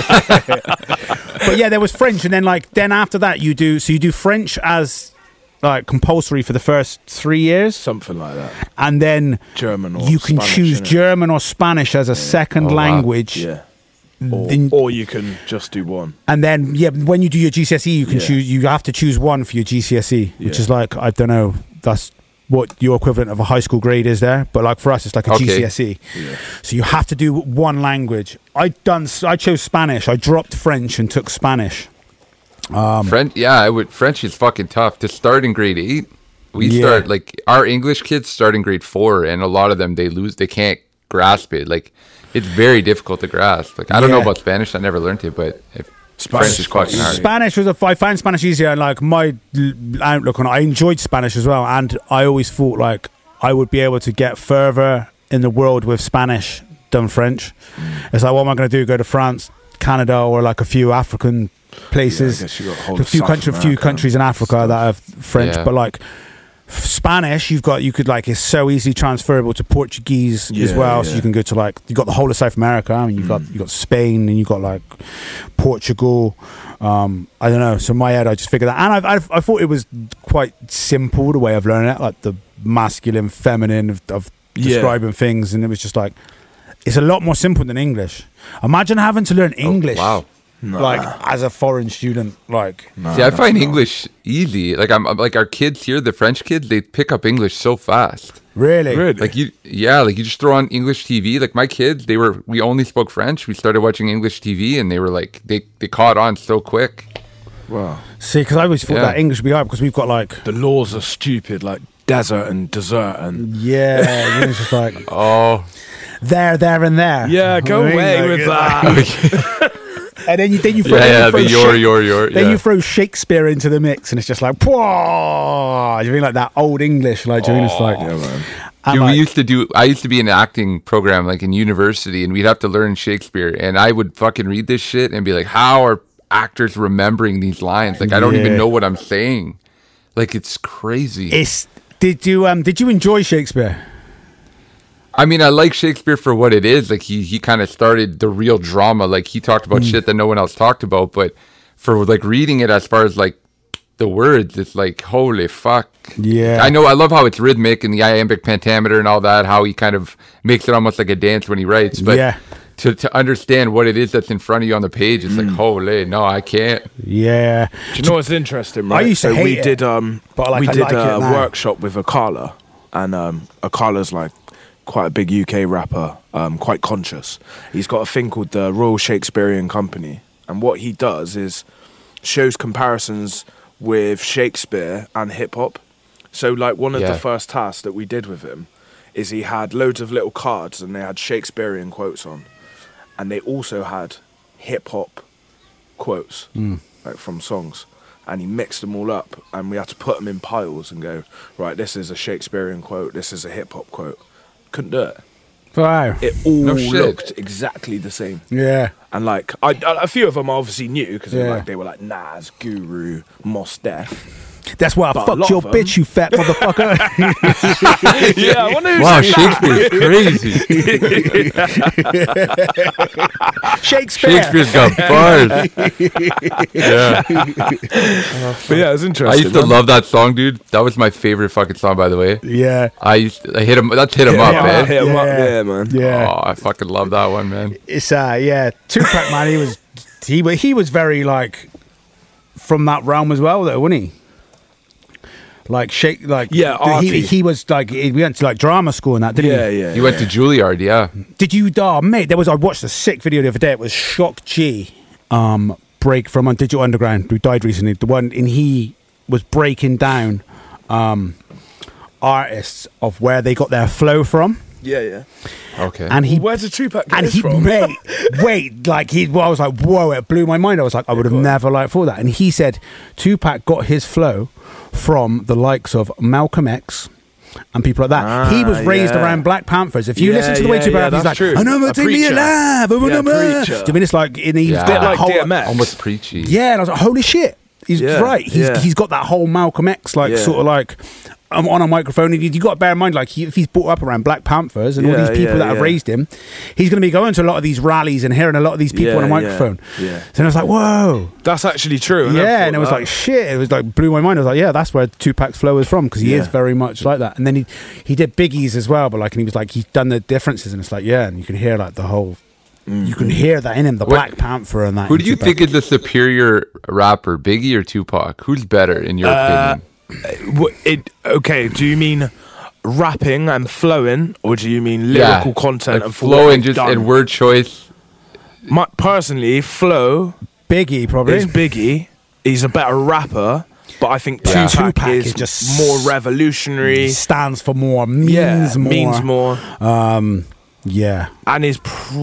A: but yeah, there was French, and then like then after that you do so you do French as like compulsory for the first three years,
B: Something like that.
A: and then
B: German or
A: you can
B: Spanish,
A: choose
B: innit?
A: German or Spanish as a second
D: Oh, wow.
A: language.
B: Yeah. Or,
A: Then-
B: or you can just do one.
A: And then, yeah, when you do your G C S E, you can
B: Yeah.
A: choose. You have to choose one for your G C S E, which
B: Yeah.
A: is like I don't know. That's what your equivalent of a high school grade is there. But like for us, it's like a
D: Okay.
A: G C S E.
B: Yeah.
A: So you have to do one language. I done. I chose Spanish. I dropped French and took Spanish. Um,
D: French. Yeah, I would. French is fucking tough to start in grade eight. We
A: Yeah.
D: start like our English kids start in grade four, and a lot of them they lose. They can't grasp it. Like it's very difficult to grasp. Like I don't know
A: Yeah.
D: about Spanish. I never learned it, but if
B: Spanish
D: French is
B: is quite
D: fucking hard.
B: easy.
A: Spanish was a. I found Spanish easier, and like my l- outlook on it, I enjoyed Spanish as well, and I always thought like I would be able to get further in the world with Spanish than French. It's like, what am I going to do? Go to France, Canada, or like a few African places?
B: Yeah, I guess you got a whole
A: a few
B: South
A: country, few
B: America
A: countries in Africa
B: stuff.
A: that have French,
D: Yeah.
A: but like f- Spanish, you've got you could like it's so easily transferable to Portuguese as
B: Yeah,
A: well. So
B: yeah.
A: you can go to like you got the whole of South America. I mean, you've got
B: Mm.
A: you got Spain and you got like Portugal. Um, I don't know. So in my head, I just figured that, and I've, I've, I thought it was quite simple the way of learning it, like the masculine, feminine of, of
B: Yeah.
A: describing things, and it was just like it's a lot more simple than English. Imagine having to learn English,
D: wow.
B: Nah.
A: like as a foreign student, like.
B: Nah,
D: See, I
B: that's
D: find
B: not-
D: English easy. Like I'm, I'm like our kids here, the French kids, they pick up English so fast.
A: Really?
B: Really?
D: Like you, yeah, like you just throw on English T V. Like my kids, they were we only spoke French. We started watching English T V, and they were like they they caught on so quick.
B: Wow.
A: See, because I always thought
D: Yeah.
A: that English would be hard because we've got like,
B: The laws are stupid, like desert and dessert and
A: yeah, it's just like
D: Oh,
A: there, there, and there.
B: yeah, go
A: I mean,
B: away
A: like,
B: with
A: uh,
B: that.
A: and then you then you throw,
D: Yeah,
A: then you
D: yeah,
A: throw
D: the your,
A: Shak-
D: your, your.
A: then
D: Yeah.
A: you throw Shakespeare into the mix, and it's just like, "Pwah!" Do you mean like that old English? Like, do you mean it's like,
B: Yeah, man.
A: and
D: Dude,
A: like-
D: we used to do. I used to be in an acting program, like in university, and we'd have to learn Shakespeare. And I would fucking read this shit and be like, "How are actors remembering these lines? Like, I don't
A: Yeah.
D: even know what I'm saying. Like, it's crazy."
A: it's did you um did you enjoy Shakespeare?
D: I mean, I like Shakespeare for what it is. Like, he he kind of started the real drama. Like, he talked about
A: Mm.
D: shit that no one else talked about. But for like reading it, as far as like the words, it's like, holy fuck.
A: Yeah.
D: I know. I love how it's rhythmic and the iambic pentameter and all that. How he kind of makes it almost like a dance when he writes. But
A: Yeah.
D: to to understand what it is that's in front of you on the page, it's
A: Mm.
D: like, holy, no, I can't.
A: Yeah,
B: Do you know what's interesting, right?
A: used to
B: so
A: hate
B: we
A: it,
B: did um
A: but, like,
B: we
A: I
B: did
A: like it
B: a
A: now.
B: workshop with Akala, and um Akala's like quite a big U K rapper, um quite conscious. He's got a thing called the Royal Shakespearean Company, and what he does is shows comparisons with Shakespeare and hip hop. So like one of
D: Yeah.
B: the first tasks that we did with him is he had loads of little cards and they had Shakespearean quotes on, and they also had hip hop quotes like from songs, and he mixed them all up, and we had to put them in piles and go, right, this is a Shakespearean quote, this is a hip hop quote. Couldn't do it.
A: wow,
B: It all
D: No shit.
B: looked exactly the same.
A: yeah,
B: And like I, a few of them I obviously knew because
A: Yeah.
B: like, they were like Nas, Guru, Mos Def.
A: that's why I
B: But a
A: fucked
B: lot
A: your
B: of 'em-
A: bitch, you fat motherfucker.
B: Yeah, I wonder who's
D: Wow,
B: saying
D: Shakespeare's crazy.
A: Shakespeare.
D: Shakespeare's got bars. Yeah.
B: that. But yeah, it was
D: I
B: interesting.
D: used to
B: man.
D: love that song, dude. That was my favorite fucking song, by the way.
A: Yeah,
D: I used to I hit him. That's hit him
A: Yeah,
D: up,
A: yeah.
D: man.
B: Hit 'em up,
A: Yeah.
B: yeah, man.
A: yeah.
D: Oh, I fucking love that one, man.
A: It's uh, yeah, Tupac, man. He was he wa- he was very like from that realm as well, though, wasn't he? Like shake, like
B: Yeah,
A: the- he,
B: arty.
A: he was like he we went to like drama school and that, didn't
B: Yeah,
A: he?
B: yeah.
D: You went to Juilliard, yeah.
A: Did you, oh, mate? There was I watched a sick video the other day. It was Shock G, um, break from on Digital Underground, who died recently. The one, and he was breaking down um, artists of where they got their flow from,
B: Yeah, yeah.
D: Okay.
A: and he
B: Where did Tupac get
A: and
B: this
A: he
B: from?
A: mate, wait, like he, well, I was like, whoa! It blew my mind. I was like, I would have
B: go on.
A: never like thought that. And he said Tupac got his flow from the likes of Malcolm X and people like that. he was
B: Ah,
A: raised
B: yeah.
A: around Black Panthers. If you
B: Yeah,
A: listen to the way
B: yeah,
A: Tupac,
B: yeah,
A: he's
B: that's
A: like,
B: true.
A: "I never
B: A
A: take me
B: preacher.
A: alive."
B: Yeah,
A: Do you
B: preacher.
A: mean it's like, and he's
D: Yeah.
A: got
B: Bit
A: that
B: like
A: whole,
B: D M X.
D: Almost preachy.
A: yeah, and I was like, holy shit. He's
B: Yeah,
A: right. He's
B: yeah.
A: he's got that whole Malcolm X like
B: Yeah.
A: sort of like um, on a microphone. And you, you got to bear in mind, like he, if he's brought up around Black Panthers and all
B: Yeah,
A: these people
B: yeah,
A: that have
B: yeah.
A: raised him, he's going to be going to a lot of these rallies and hearing a lot of these people
B: Yeah,
A: on a
B: yeah,
A: microphone.
B: yeah.
A: So I was like, whoa,
B: That's actually true. I never
A: yeah,
B: thought
A: and it was
B: that.
A: like shit. It was like blew my mind. I was like, yeah, that's where Tupac's flow is from because he
B: Yeah.
A: is very much like that. And then he he did Biggie's as well, but like, and he was like, he's done the differences, and it's like, yeah, and you can hear like the whole. You can hear that in him, the
D: What-
A: Black Panther and that.
D: Who
A: in
D: do you
A: Tupac.
D: think is the superior rapper, Biggie or Tupac? Who's better in your
B: Uh,
D: opinion?
B: What- it, okay, do you mean rapping and flowing, or do you mean lyrical content
D: like
B: and
D: flow and
B: they've
D: just
B: done?
D: and word choice?
B: My, personally, Flow
A: Biggie probably?
B: is Biggie. He's a better rapper, but I think
D: Yeah.
B: Tupac,
A: Tupac
B: is,
A: is just
B: more revolutionary.
A: stands for more, means
B: yeah,
A: more.
B: means more,
A: Um, yeah,
B: and is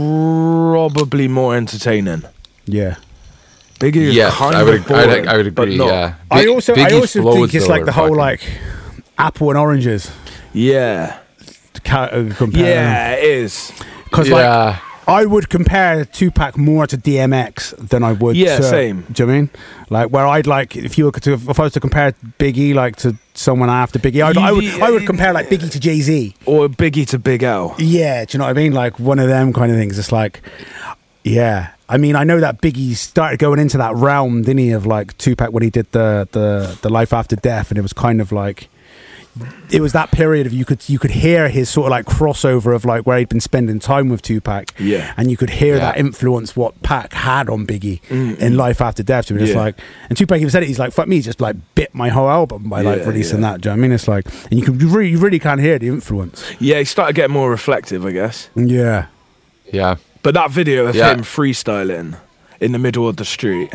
B: probably more entertaining.
A: yeah.
B: Biggie is
D: Yes,
B: kind
D: I would.
B: of
D: ag- I
B: boring,
D: would, I would
B: but
D: agree.
B: not-
D: Yeah.
A: I
D: Big-
A: also, I
D: Biggie's
A: also
D: flows,
A: think it's
D: though,
A: like
D: are
A: the whole
D: fucking-
A: like apple and oranges.
B: Yeah,
A: ca- uh, compare
B: yeah, it is.
A: because
D: Yeah.
A: like I would compare Tupac more to D M X than I would.
B: Yeah,
A: to,
B: same.
A: Do you know what I mean? Like where I'd like if you were to if I was to compare Biggie like to someone after Biggie, I'd, I would I would compare like Biggie to Jay Z.
B: Or Biggie to Big L.
A: Yeah, do you know what I mean? Like one of them kind of things. It's like, yeah. I mean, I know that Biggie started going into that realm, didn't he, of like Tupac when he did the the the Life After Death, and it was kind of like it was that period of you could you could hear his sort of like crossover of like where he'd been spending time with Tupac,
B: Yeah.
A: and you could hear
D: Yeah.
A: that influence what Pac had on Biggie in Life After Death. I mean, it's
B: Yeah.
A: like, and Tupac even said it. He's like, "Fuck me," he just like bit my whole album by like
B: Yeah,
A: releasing
B: yeah.
A: that. Do you know what I mean? It's like, and you can you really you really can hear the influence.
B: Yeah, he started getting more reflective, I guess.
A: Yeah.
D: Yeah.
B: But that video of
D: Yeah.
B: him freestyling in the middle of the street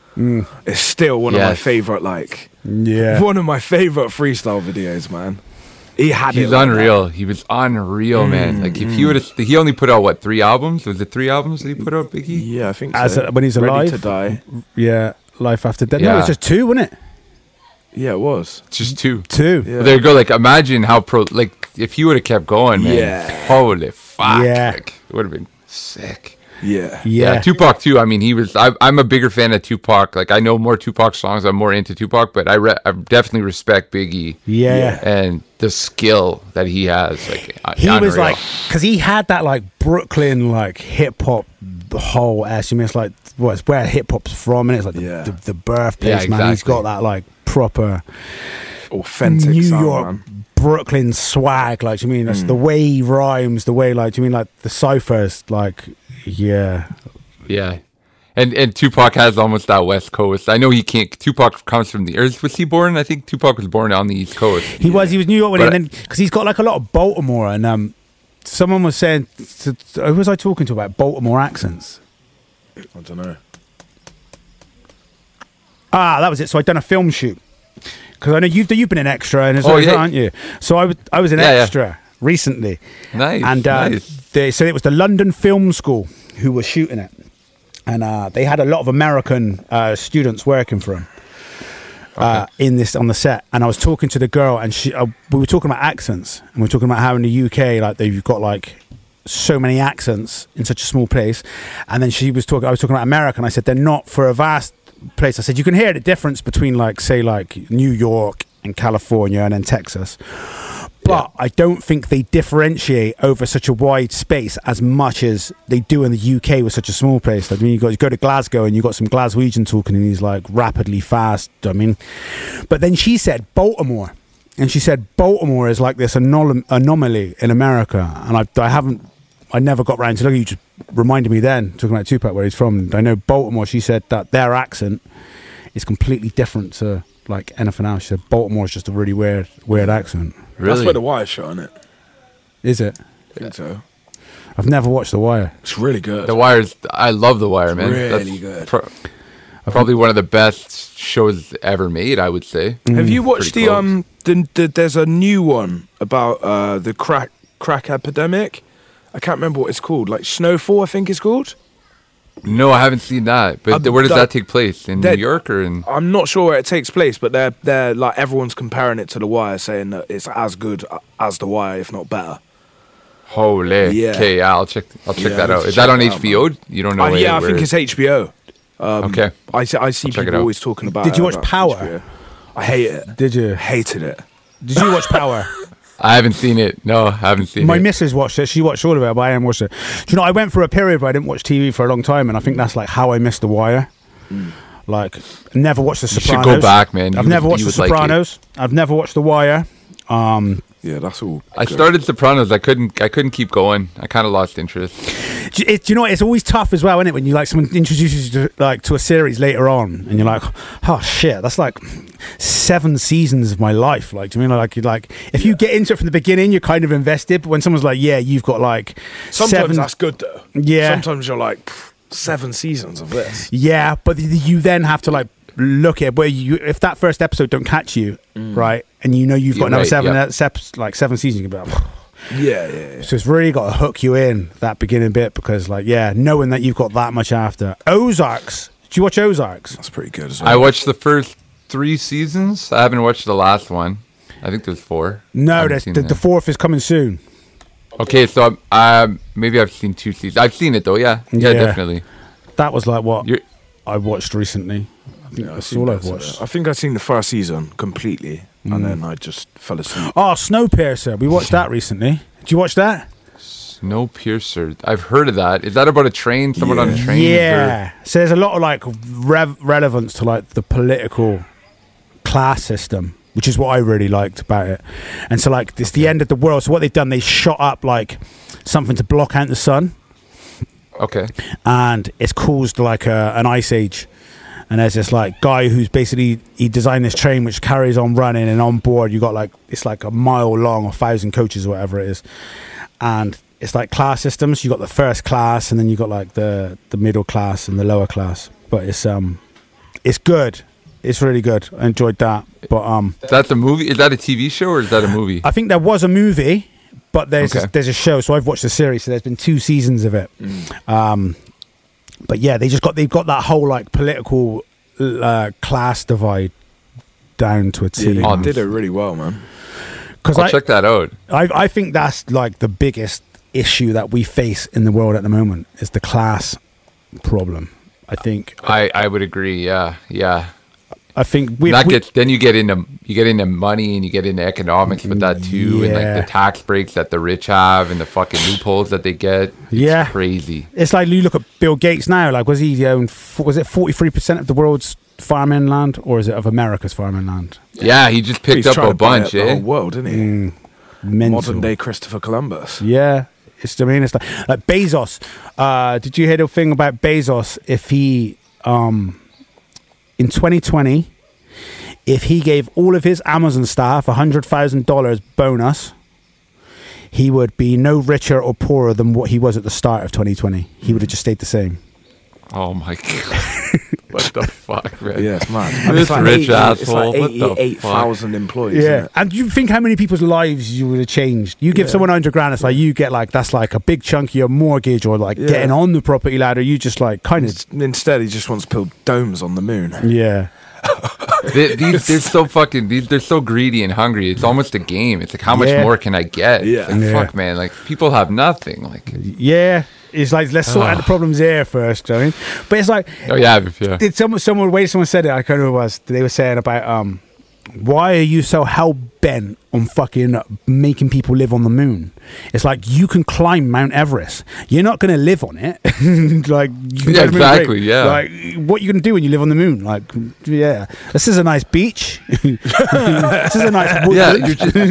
B: is still one of my
D: Yes.
B: favorite, like,
A: Yeah.
B: one of my favorite freestyle videos, man. He had
D: He's
B: it like
D: unreal. He was unreal, man. Like if he would have, he only put out what three albums? Was it three albums that he put out,
B: that.
D: Biggie?
B: Yeah, I think
A: As
B: so.
A: a, when he's
B: Ready
A: alive.
B: to Die.
A: Yeah, Life After Death. No, it
D: Yeah.
A: was just two, wasn't it?
B: Yeah, it was.
D: Just two.
A: Two.
B: Yeah.
D: But there you go. Like imagine how pro. Like if he would have kept going, man.
B: Yeah.
D: Holy fuck.
A: Yeah.
D: Like, it would have been sick.
B: Yeah.
A: Yeah.
D: Yeah, Tupac too. I mean, he was. I, I'm a bigger fan of Tupac. Like, I know more Tupac songs. I'm more into Tupac, but I, re- I definitely respect Biggie
A: Yeah.
D: and the skill that he has. Like, uh,
A: He was
D: unreal.
A: like, because he had that like Brooklyn like hip hop, the whole ass. I mean, it's like what it's where hip hop's from, and it's like the,
B: Yeah.
A: the, the birthplace,
D: Yeah,
A: man. He's
D: exactly.
A: got that like proper
B: Authentic
A: New
B: sound,
A: York,
B: man.
A: Brooklyn swag. Like, do you mean that's
B: Mm.
A: the way he rhymes, the way like, do you mean like the ciphers? Like, yeah,
D: Yeah. And and Tupac has almost that West Coast. I know he can't. Tupac comes from the. Or was he born? I think Tupac was born on the East Coast.
A: he was. He was New York, when he,
D: But-
A: and then because he's got like a lot of Baltimore, and um, someone was saying, to, to- who was I talking to about Baltimore accents?
B: I don't know.
A: Ah, that was it. So I'd done a film shoot because I know you've you've been an extra and as
D: Oh,
A: well,
D: yeah.
A: aren't you? So I was I was an
D: Yeah, yeah.
A: extra recently,
D: Nice.
A: and uh,
D: nice.
A: they said it was the London Film School who were shooting it, and uh, they had a lot of American uh, students working for them. Uh, in this on the set, and I was talking to the girl, and she uh, we were talking about accents, and we were talking about how in the U K, like they've got like so many accents in such a small place, and then she was talking. I was talking about America, and I said they're not for a vast place. I said you can hear the difference between like say like New York and California and then Texas, but I don't think they differentiate over such a wide space as much as they do in the U K with such a small place. Like, I mean, you got you go to Glasgow and you got some Glaswegian talking, and he's like rapidly fast. I mean, but then she said Baltimore, and she said Baltimore is like this anom- anomaly in America, and I, I haven't, I never got round to looking. You just reminded me then talking about Tupac where he's from. I know Baltimore. She said that their accent is completely different to like anything else. She said Baltimore is just a really weird, weird accent.
D: Really?
B: That's where The Wire shot, isn't it?
A: Is it?
B: I think so.
A: I've never watched The Wire.
B: It's really good.
D: The Wire's. I love The Wire, man.
B: really good.
D: pro- probably one of the best shows ever made. I would say.
B: Have you watched
D: Pretty
B: the
D: close.
B: um? The, the, there's a new one about uh the crack crack epidemic. I can't remember what it's called. Like Snowfall, I think it's called.
D: No, I haven't seen that. But
B: Uh,
D: where does
B: that-
D: that take place? In New
B: that-
D: York or in?
B: I'm not sure where it takes place, but they're they're like everyone's comparing it to The Wire, saying that it's as good as The Wire, if not better.
D: Holy.
B: Yeah.
D: Okay, yeah, I'll check. I'll check
B: Yeah,
D: that
B: I need
D: out.
B: to
D: Is that
B: check
D: on
B: it out,
D: H B O? You don't know?
B: Uh,
D: where-
B: yeah, I
D: where
B: think
D: it-
B: it's H B O. Um,
D: Okay.
B: I see, I see
D: check it
B: people
D: out.
B: always talking about.
A: Did you
B: it,
A: watch
B: about
A: Power?
B: H B O. I hate it.
A: Did you?
B: Hated it.
A: Did you watch Power?
D: I haven't seen it. No, I haven't seen
A: My
D: it.
A: missus watched it. She watched all of it, but I haven't watched it. Do you know, I went through a period where I didn't watch T V for a long time, and I think that's like how I missed The Wire. Like, never watched The
D: You should
A: Sopranos.
D: go back, man.
A: I've
D: You
A: never
D: would-
A: watched
D: you
A: The
D: would like it.
A: Sopranos. I've never watched The Wire. Um,
B: Yeah, that's all.
D: I
B: good.
D: started Sopranos. I couldn't. I couldn't keep going. I kind of lost interest.
A: do, you- it, do you know what? It's always tough as well, isn't it? When you like someone introduces you to like to a series later on, and you're like, oh shit, that's like seven seasons of my life. Like, do you mean like you like if you get into it from the beginning, you're kind of invested. But when someone's like, yeah, you've got like
B: Sometimes
A: seven.
B: that's good though.
A: Yeah.
B: Sometimes you're like "Pff, seven seasons of this.
A: Yeah, but th- you then have to like look at where you if that first episode don't catch you, right, and you know you've got
D: You're
A: another
D: right,
A: seven
D: yeah.
A: uh, sep- like seven seasons, you can be like,
B: Yeah, yeah, yeah.
A: so it's really got to hook you in that beginning bit because like yeah, knowing that you've got that much after. Ozarks. Do you watch Ozarks?
B: That's pretty good as well.
D: I watched the first three seasons. I haven't watched the last one. I think there's four. I
A: No,
D: haven't
A: there's-
D: seen
A: the,
D: that.
A: the fourth is coming soon.
D: Okay, so um, maybe I've seen two seasons. I've seen it though. Yeah, yeah,
A: Yeah.
D: definitely.
A: That was like what
D: You're,
A: I watched recently. I think
B: Yeah,
A: that's
B: seen
A: all I've
B: bits of
A: watched.
B: it. I think I've seen the first season completely, and then I just fell asleep.
A: Oh, Snowpiercer. We watched that recently. Did you watch that?
D: Snowpiercer. I've heard of that. Is that about a train? Someone on a
B: Yeah.
D: train?
A: Yeah. So there's a lot of like rev- relevance to like the political class system, which is what I really liked about it. And so like it's the end of the world. So what they've done, they shot up like something to block out the sun,
D: Or, okay.
A: and it's caused like a, an ice age. And there's this like guy who's basically he designed this train which carries on running, and on board you got like it's like a mile long, a thousand coaches or whatever it is, and it's like class systems. You got the first class, and then you got like the the middle class and the lower class. But it's um, it's good. It's really good. I enjoyed that. But um,
D: Is that the movie? Is that a T V show or is that a movie?
A: I think there was a movie, but there's
D: Okay.
A: a, there's a show. So I've watched the series. So there's been two seasons of it. Um, but yeah, they just got they've got that whole like political uh, class divide down to a T.
B: Yeah, they
D: Oh,
B: did it really well, man.
A: Because
D: I'll
A: I,
D: check that out.
A: I I think that's like the biggest issue that we face in the world at the moment is the class problem. I think
D: I, I would agree. Yeah, yeah.
A: I think we,
D: that
A: we
D: gets then you get into you get into money and you get into economics with that too, and
A: Yeah.
D: like the tax breaks that the rich have and the fucking loopholes that they get. It's
A: Yeah.
D: crazy.
A: it's like you look at Bill Gates now. Like was he owned f- was it forty-three percent of the world's farming land, or is it of America's farming land?
D: Yeah, he just picked
B: He's
D: up
B: trying
D: a
B: to buy
D: bunch,
B: up the
D: eh?
B: whole world, isn't he?
A: Mental.
B: Modern day Christopher Columbus.
A: Yeah, it's I mean it's like, like Bezos. Uh, did you hear the thing about Bezos? If he um, in twenty twenty, if he gave all of his Amazon staff a hundred thousand dollars bonus, he would be no richer or poorer than what he was at the start of twenty twenty. He would have just stayed the same.
D: Oh my god! What the fuck, man?
B: Yeah, it's mad. And
D: This
B: it's like
D: rich
B: eighty- It's
D: asshole,
B: like
D: what the
B: eighty-eight thousand employees.
A: Yeah,
B: isn't it?
A: and you think how many people's lives you would have changed? You give
B: Yeah.
A: someone a hundred grand, it's like you get like that's like a big chunk of your mortgage or like
B: Yeah.
A: getting on the property ladder. You just like kind of
B: Ins- Instead, he just wants to build domes on the moon.
A: yeah.
D: They, these, they're so fucking. These, they're so greedy and hungry. It's almost a game. It's like, how much
A: Yeah.
D: more can I get?
B: Yeah.
D: It's like,
A: Yeah.
D: fuck, man. Like people have nothing. Like,
A: Yeah, it's like let's sort out the problems there first. you know what I mean, but it's like
D: oh yeah, yeah.
A: did someone someone the way someone said it? I can't remember what it was. They were saying about um, why are you so hell bent on fucking making people live on the moon? It's like you can climb Mount Everest. You're not going to live on it. like you can
D: Yeah,
A: go to the moon,
D: exactly,
A: great.
D: yeah.
A: Like what you going to do when you live on the moon? Like yeah, this is a nice beach. this is a nice wood.
D: Yeah, you're just,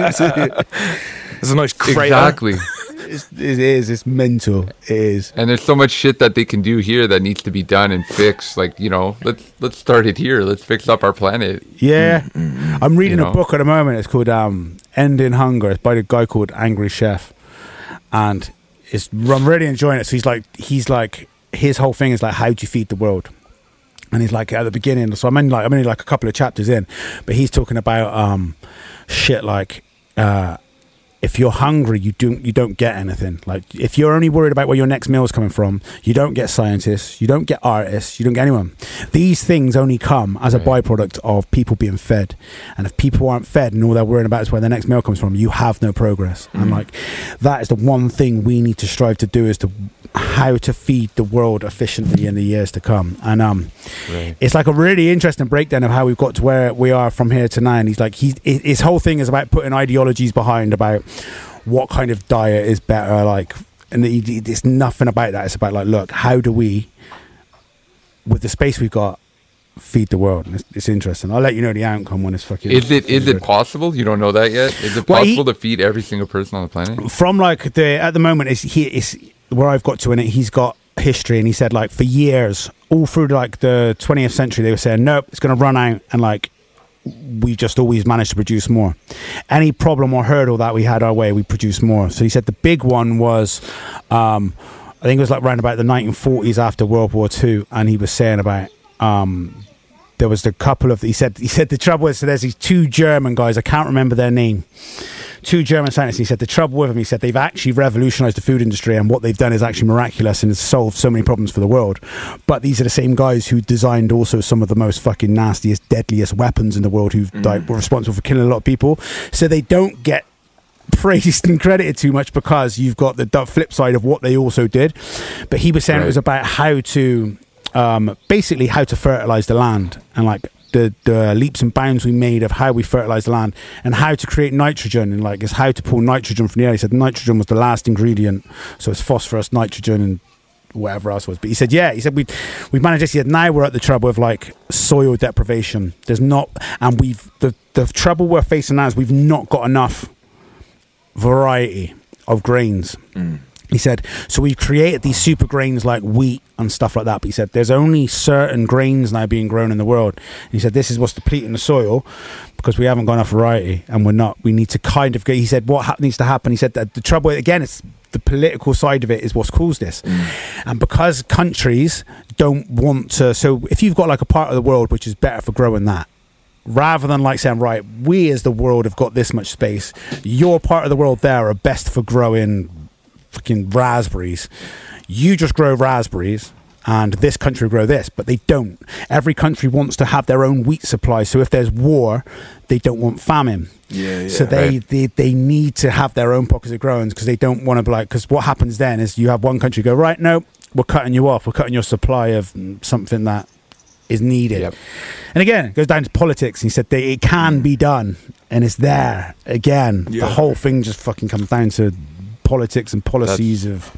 B: There's a nice crater.
D: exactly.
A: It's, it is. It's mental. It is.
D: And there's so much shit that they can do here that needs to be done and fixed. Like, you know, let's let's start it here. Let's fix up our planet.
A: Yeah, I'm reading
D: You
A: a
D: know?
A: book at the moment. It's called um, "Ending Hunger." It's by a guy called Angry Chef, and it's I'm really enjoying it. So he's like, he's like, his whole thing is like, how do you feed the world? And he's like at the beginning. So I'm in like I'm only like a couple of chapters in, but he's talking about um, shit like. Uh, if you're hungry, you don't you don't get anything. Like if you're only worried about where your next meal is coming from, you don't get scientists, you don't get artists, you don't get anyone. These things only come as a
D: Right.
A: byproduct of people being fed. And if people aren't fed and all they're worrying about is where their next meal comes from, you have no progress. And like that is the one thing we need to strive to do is to how to feed the world efficiently in the years to come. And um
D: Right.
A: it's like a really interesting breakdown of how we've got to where we are from here to now. And he's like, he's, his whole thing is about putting ideologies behind about what kind of diet is better. Like, and he, he- it's nothing about that. It's about like, look, how do we, with the space we've got, feed the world? And it's, it's interesting. I'll let you know the outcome when it's fucking.
D: Is it is it possible? You don't know that yet? Is it
A: Well, he-
D: possible to feed every single person on the planet?
A: From like the at the moment is he is where I've got to in it. He's got history, and he said like for years, all through like the twentieth century, they were saying nope, it's going to run out, and like we just always managed to produce more. Any problem or hurdle that we had our way, we produced more. So he said the big one was, um, I think it was like around about the nineteen forties after World War Two, and he was saying about. Um, there was the couple of he said he said the trouble is so there's these two German guys, I can't remember their name, two German scientists. He said the trouble with them, he said they've actually revolutionized the food industry, and what they've done is actually miraculous and has solved so many problems for the world. But these are the same guys who designed also some of the most fucking nastiest, deadliest weapons in the world, who like were responsible for killing a lot of people. So they don't get praised and credited too much because you've got the du- flip side of what they also did. But he was saying it
D: Right.
A: was about how to um, basically how to fertilize the land, and like the, the leaps and bounds we made of how we fertilize the land and how to create nitrogen, and like is how to pull nitrogen from the air. He said nitrogen was the last ingredient, so it's phosphorus, nitrogen, and whatever else was. But he said, yeah, he said we we managed this. He said now we're at the trouble of like soil deprivation. There's not, and we've the the trouble we're facing now is we've not got enough variety of grains. He said, so we've created these super grains like wheat and stuff like that. But he said, there's only certain grains now being grown in the world. And he said, this is what's depleting the soil because we haven't got enough variety and we're not, we need to kind of go. He said, what ha- needs to happen? He said that the trouble, again, it's the political side of it is what's caused this. Mm. And because countries don't want to, so if you've got like a part of the world which is better for growing that, rather than like saying, right, we as the world have got this much space, your part of the world there are best for growing fucking raspberries. You just grow raspberries and this country grow this, but they don't. Every country wants to have their own wheat supply. So if there's war, they don't want famine.
B: Yeah, yeah.
A: So they,
D: Right.
A: they, they need to have their own pockets of growing because they don't want to be like, because what happens then is you have one country go, right, no, we're cutting you off. We're cutting your supply of something that is needed.
D: Yep.
A: And again, it goes down to politics. He said that it can be done and it's there. Again,
B: Yeah.
A: the whole thing just fucking comes down to politics and policies of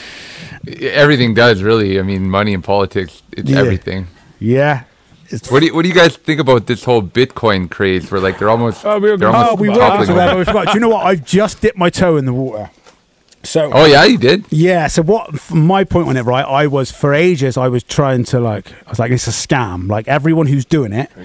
D: Everything does really. I mean, money and politics, it's
A: Yeah.
D: everything.
A: yeah. It's
D: What do you, what do you guys think about this whole Bitcoin craze? Where like they're almost
B: Oh, we were
D: they're
B: gonna-
A: oh,
D: almost
A: we were
D: toppling
A: onto that,
D: over.
A: but we forgot. Do you know what? I've just dipped my toe in the water. So
D: Oh yeah, you did.
A: yeah. So what? f- My point on it, right? I was for ages. I was trying to like. I was like, it's a scam. Like everyone who's doing it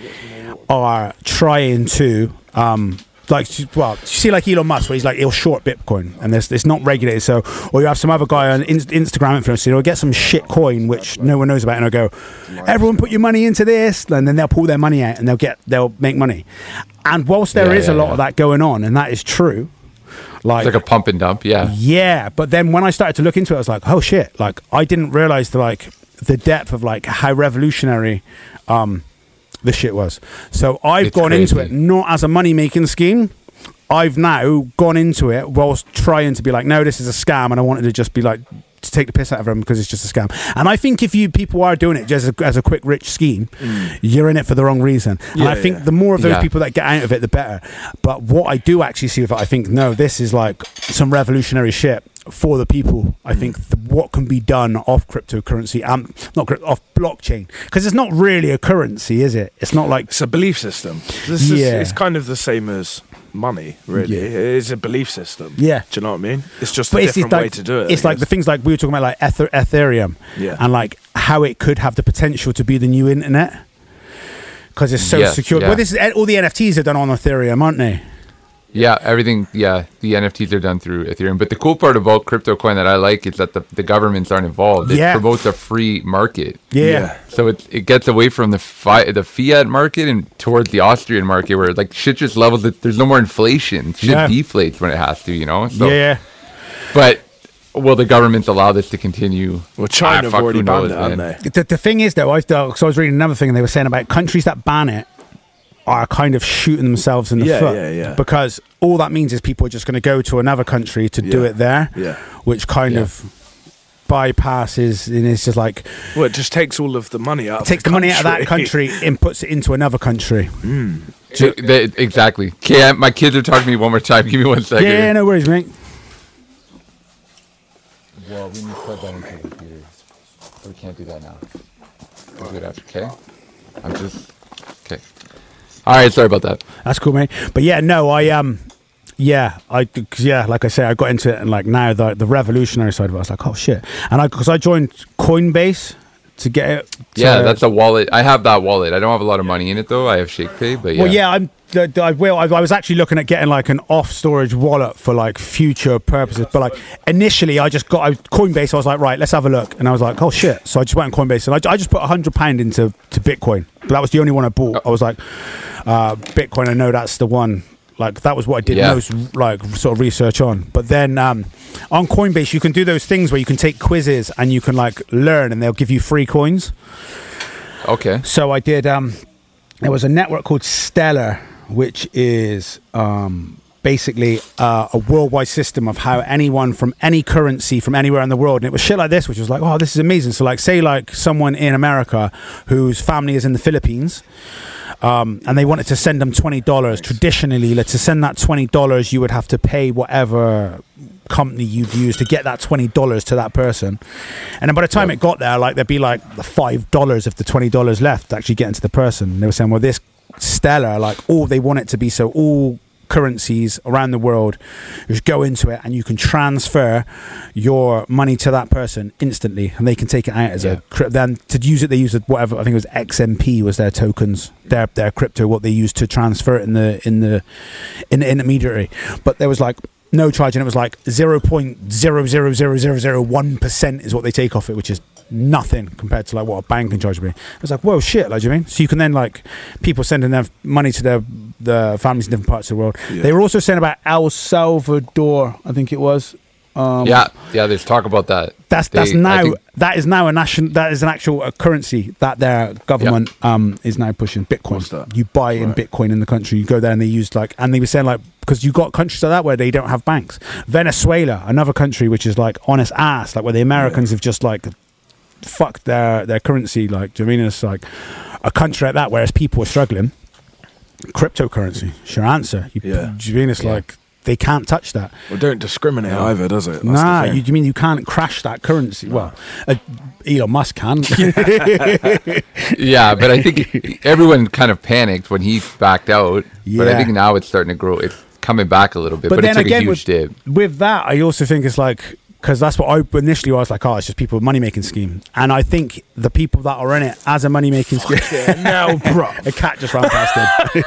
A: are trying to. um Like, well, you see, like Elon Musk, where he's like, he'll short Bitcoin, and there's, it's not regulated. So, or you have some other guy on in, Instagram influencer, he'll get some shit coin which no one knows about, and I'll go, everyone put your money into this, and then they'll pull their money out, and they'll get, they'll make money. And whilst there
D: Yeah,
A: is
D: yeah,
A: a lot
D: yeah.
A: of that going on, and that is true, like,
D: It's like a pump and dump. Yeah.
A: yeah, but then when I started to look into it, I was like, oh shit! Like I didn't realize the like the depth of like how revolutionary um the shit was. So I've
D: It's
A: gone into
D: crazy.
A: it not as a money making scheme. I've now gone into it whilst trying to be like, no, this is a scam, and I wanted to just be like to take the piss out of them because it's just a scam. And I think if you people are doing it just as a, as a quick rich scheme, you're in it for the wrong reason. and
B: Yeah,
A: I think
B: yeah.
A: the more of those
D: Yeah.
A: people that get out of it, the better. But what I do actually see with it, I think no, this is like some revolutionary shit for the people. I think the, what can be done off cryptocurrency and not crypt- off blockchain, because it's not really a currency, is it? It's not like
B: It's a belief system. This is,
A: Yeah.
B: it's kind of the same as money, really.
A: Yeah.
B: It is a belief system.
A: Yeah.
B: Do you know what I mean? It's just
A: but
B: a
A: it's,
B: different
A: it's like,
B: way to do it.
A: It's
B: I
A: like the
B: guess.
A: things like we were talking about, like Ether- Ethereum,
B: Yeah.
A: and like how it could have the potential to be the new internet because it's so
D: Yes,
A: secure.
D: yeah.
A: Well, this is all the N F Ts are done on Ethereum, aren't they?
D: Yeah, everything. Yeah, the N F Ts are done through Ethereum. But the cool part about crypto coin that I like is that the, the governments aren't involved. It
A: Yeah.
D: promotes a free market.
A: Yeah.
B: Yeah.
D: So it it gets away from the fi- the fiat market and towards the Austrian market, where like shit just levels. It, there's no more inflation. Shit
A: Yeah.
D: deflates when it has to, you know. So,
A: yeah.
D: But will the governments allow this to continue?
B: Well, China
D: Ah,
B: have
D: fuck,
B: already
D: who
B: banned
D: knows,
B: it, haven't
D: man.
B: they?
A: The, the thing is, though, I've because I was reading another thing, and they were saying about countries that ban it are kind of shooting themselves in the
B: Yeah,
A: foot.
B: yeah, yeah.
A: Because all that means is people are just going to go to another country to do
B: Yeah.
A: it there,
B: Yeah.
A: which kind
D: Yeah.
A: of bypasses, and it's just like
B: Well, it just takes all of the money out. of
A: takes the money out of that country and puts it into another country.
D: So they- exactly. Okay, I- my kids are talking to me one more time. Give me one second.
A: Yeah, yeah, no worries, mate.
D: Well, we need to plug that into the computer. We can't do that now. We'll do it after, okay? I'm just... Okay. All right, sorry about that.
A: That's cool, mate. But yeah, no, I um, yeah, I 'cause yeah, like I say, I got into it, and like now the the revolutionary side of it, I was like, oh shit, and I because I joined Coinbase to get it. To,
D: Yeah, that's a wallet. I have that wallet. I don't have a lot of money in it, though. I have ShakePay, but yeah.
A: Well, yeah, I'm. the- the- I will. I, I was actually looking at getting like an off storage wallet for like future purposes, but like initially, I just got I, Coinbase. I was like, right, let's have a look, and I was like, oh shit. So I just went on Coinbase, and I, I just put a hundred pound into to Bitcoin. But that was the only one I bought. I was like, uh, Bitcoin. I know that's the one. Like that was what I did
D: Yeah.
A: most like sort of research on. But then um, on Coinbase, you can do those things where you can take quizzes and you can like learn, and they'll give you free coins.
D: Okay.
A: So I did. Um, there was a network called Stellar, which is um, basically uh, a worldwide system of how anyone from any currency from anywhere in the world, and it was shit like this, which was like, oh, this is amazing. So like, say like someone in America whose family is in the Philippines. Um, and they wanted to send them twenty dollars. Traditionally, like, to send that twenty dollars, you would have to pay whatever company you'd use to get that twenty dollars to that person. And then by the time it got there, like there'd be like the five dollars of the twenty dollars left to actually getting to the person. And they were saying, well, this Stellar, like, all they want it to be so all currencies around the world. You just go into it and you can transfer your money to that person instantly, and they can take it out as
D: Yeah.
A: a crypto. Then to use it, they use it whatever. I think it was X M P was their tokens, their their crypto. What they used to transfer it in the in the in the intermediary. But there was like no charge, and it was like zero point zero zero zero zero zero one percent is what they take off it, which is nothing compared to like what a bank can charge me. It was like, whoa, shit, like, do you mean? So you can then like people sending their money to their the families in different parts of the world.
B: Yeah.
A: They were also saying about El Salvador, I think it was. Um,
D: yeah, yeah. There's talk about that.
A: That's
D: They-
A: that's
D: I
A: now
D: think-
A: that is now a national that is an actual uh, currency that their government um is now pushing. Bitcoin.
B: What's that?
A: You buy in
B: Right.
A: Bitcoin in the country. You go there and they use like, and they were saying like, because you got countries like that where they don't have banks. Venezuela, another country which is like honest ass, like where the Americans have just like fucked their their currency. Like, do you know what I mean? It's like a country like that, whereas people are struggling. Cryptocurrency, it's your answer. You,
B: Yeah.
A: do you mean it's
D: Yeah.
A: like they can't touch that?
B: Well, don't discriminate either, does it? That's
A: Nah,
B: the thing.
A: you, you mean you can't crash that currency? Well, uh, Elon Musk can.
D: Yeah, but I think everyone kind of panicked when he backed out. But I
A: Yeah.
D: think now it's starting to grow. It's coming back a little bit, but,
A: But
D: it
A: then
D: took a
A: again,
D: huge
A: with,
D: dip.
A: with that, I also think it's like, because that's what I initially was like, oh, it's just people money making scheme, and I think the people that are in it as a money making scheme.
B: No, bro.
A: A cat just ran past him.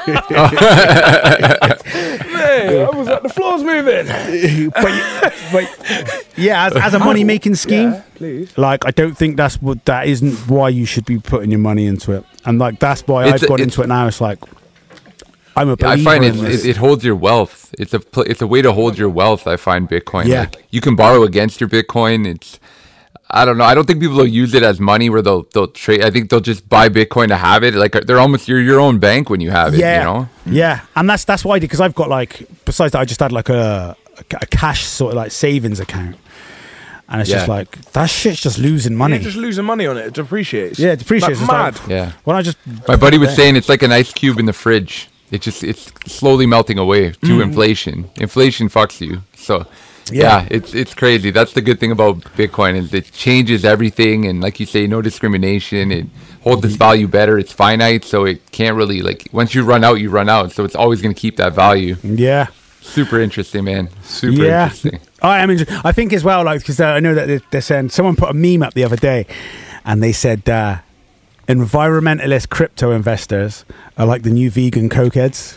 B: Hey, I was like, the floor's moving.
A: but, but yeah, as, as a money making scheme,
B: Yeah, please.
A: like I don't think that's what that isn't why you should be putting your money into it, and like that's why
D: It's
A: I've
D: a-
A: got
D: it's-
A: into it now. It's like I'm a
D: I
A: believer
D: find it,
A: in this.
D: it it holds your wealth. It's a pl- it's a way to hold your wealth. I find Bitcoin.
A: Yeah.
D: Like, you can borrow against your Bitcoin. It's I don't know. I don't think people will use it as money where they'll they'll trade. I think they'll just buy Bitcoin to have it. Like they're almost you're your own bank when you have it.
A: yeah,
D: You know.
A: yeah, and that's that's why I did, because I've got like, besides that, I just had like a a cash sort of like savings account, and it's just
D: Yeah.
A: like that shit's just losing money.
B: You're just losing money on it. It depreciates.
A: Yeah, it depreciates.
B: Like,
A: It's
B: mad.
A: like,
D: Yeah.
A: When I just
D: My buddy was saying it's like an ice cube in the fridge. It just it's slowly melting away to
A: Mm.
D: inflation. Inflation fucks you. So
A: Yeah.
D: yeah. it's it's crazy. That's the good thing about Bitcoin is it changes everything, and like you say, no discrimination. It holds its value better. It's finite, so it can't really like once you run out, you run out. So it's always going to keep that value.
A: yeah.
D: Super interesting, man. Super
A: Yeah,
D: interesting.
A: I mean, I think as well, like because uh, I know that they're, they're saying someone put a meme up the other day, and they said uh, environmentalist crypto investors are like the new vegan cokeheads.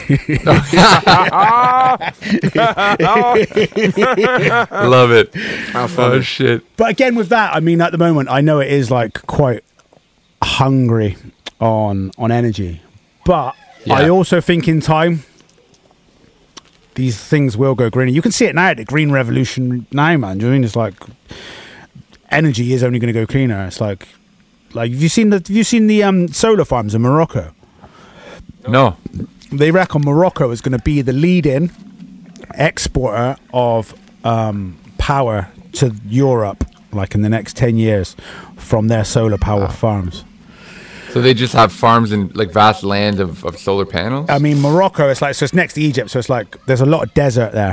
D: Love it.
B: How
D: Oh
B: funny.
D: shit.
A: But again, with that, I mean, at the moment, I know it is like quite hungry on on energy, but I
D: Yeah.
A: also think in time these things will go greener. You can see it now, the green revolution now, man. Do you know what I mean? It's like energy is only going to go cleaner. It's like, like have you seen the have you seen the um, solar farms in Morocco?
D: No.
A: They reckon Morocco is going to be the leading exporter of um, power to Europe, like in the next ten years, from their solar power farms.
D: So they just have farms and like vast land of, of solar panels?
A: I mean, Morocco, it's like, so it's next to Egypt, so it's like, there's a lot of desert there.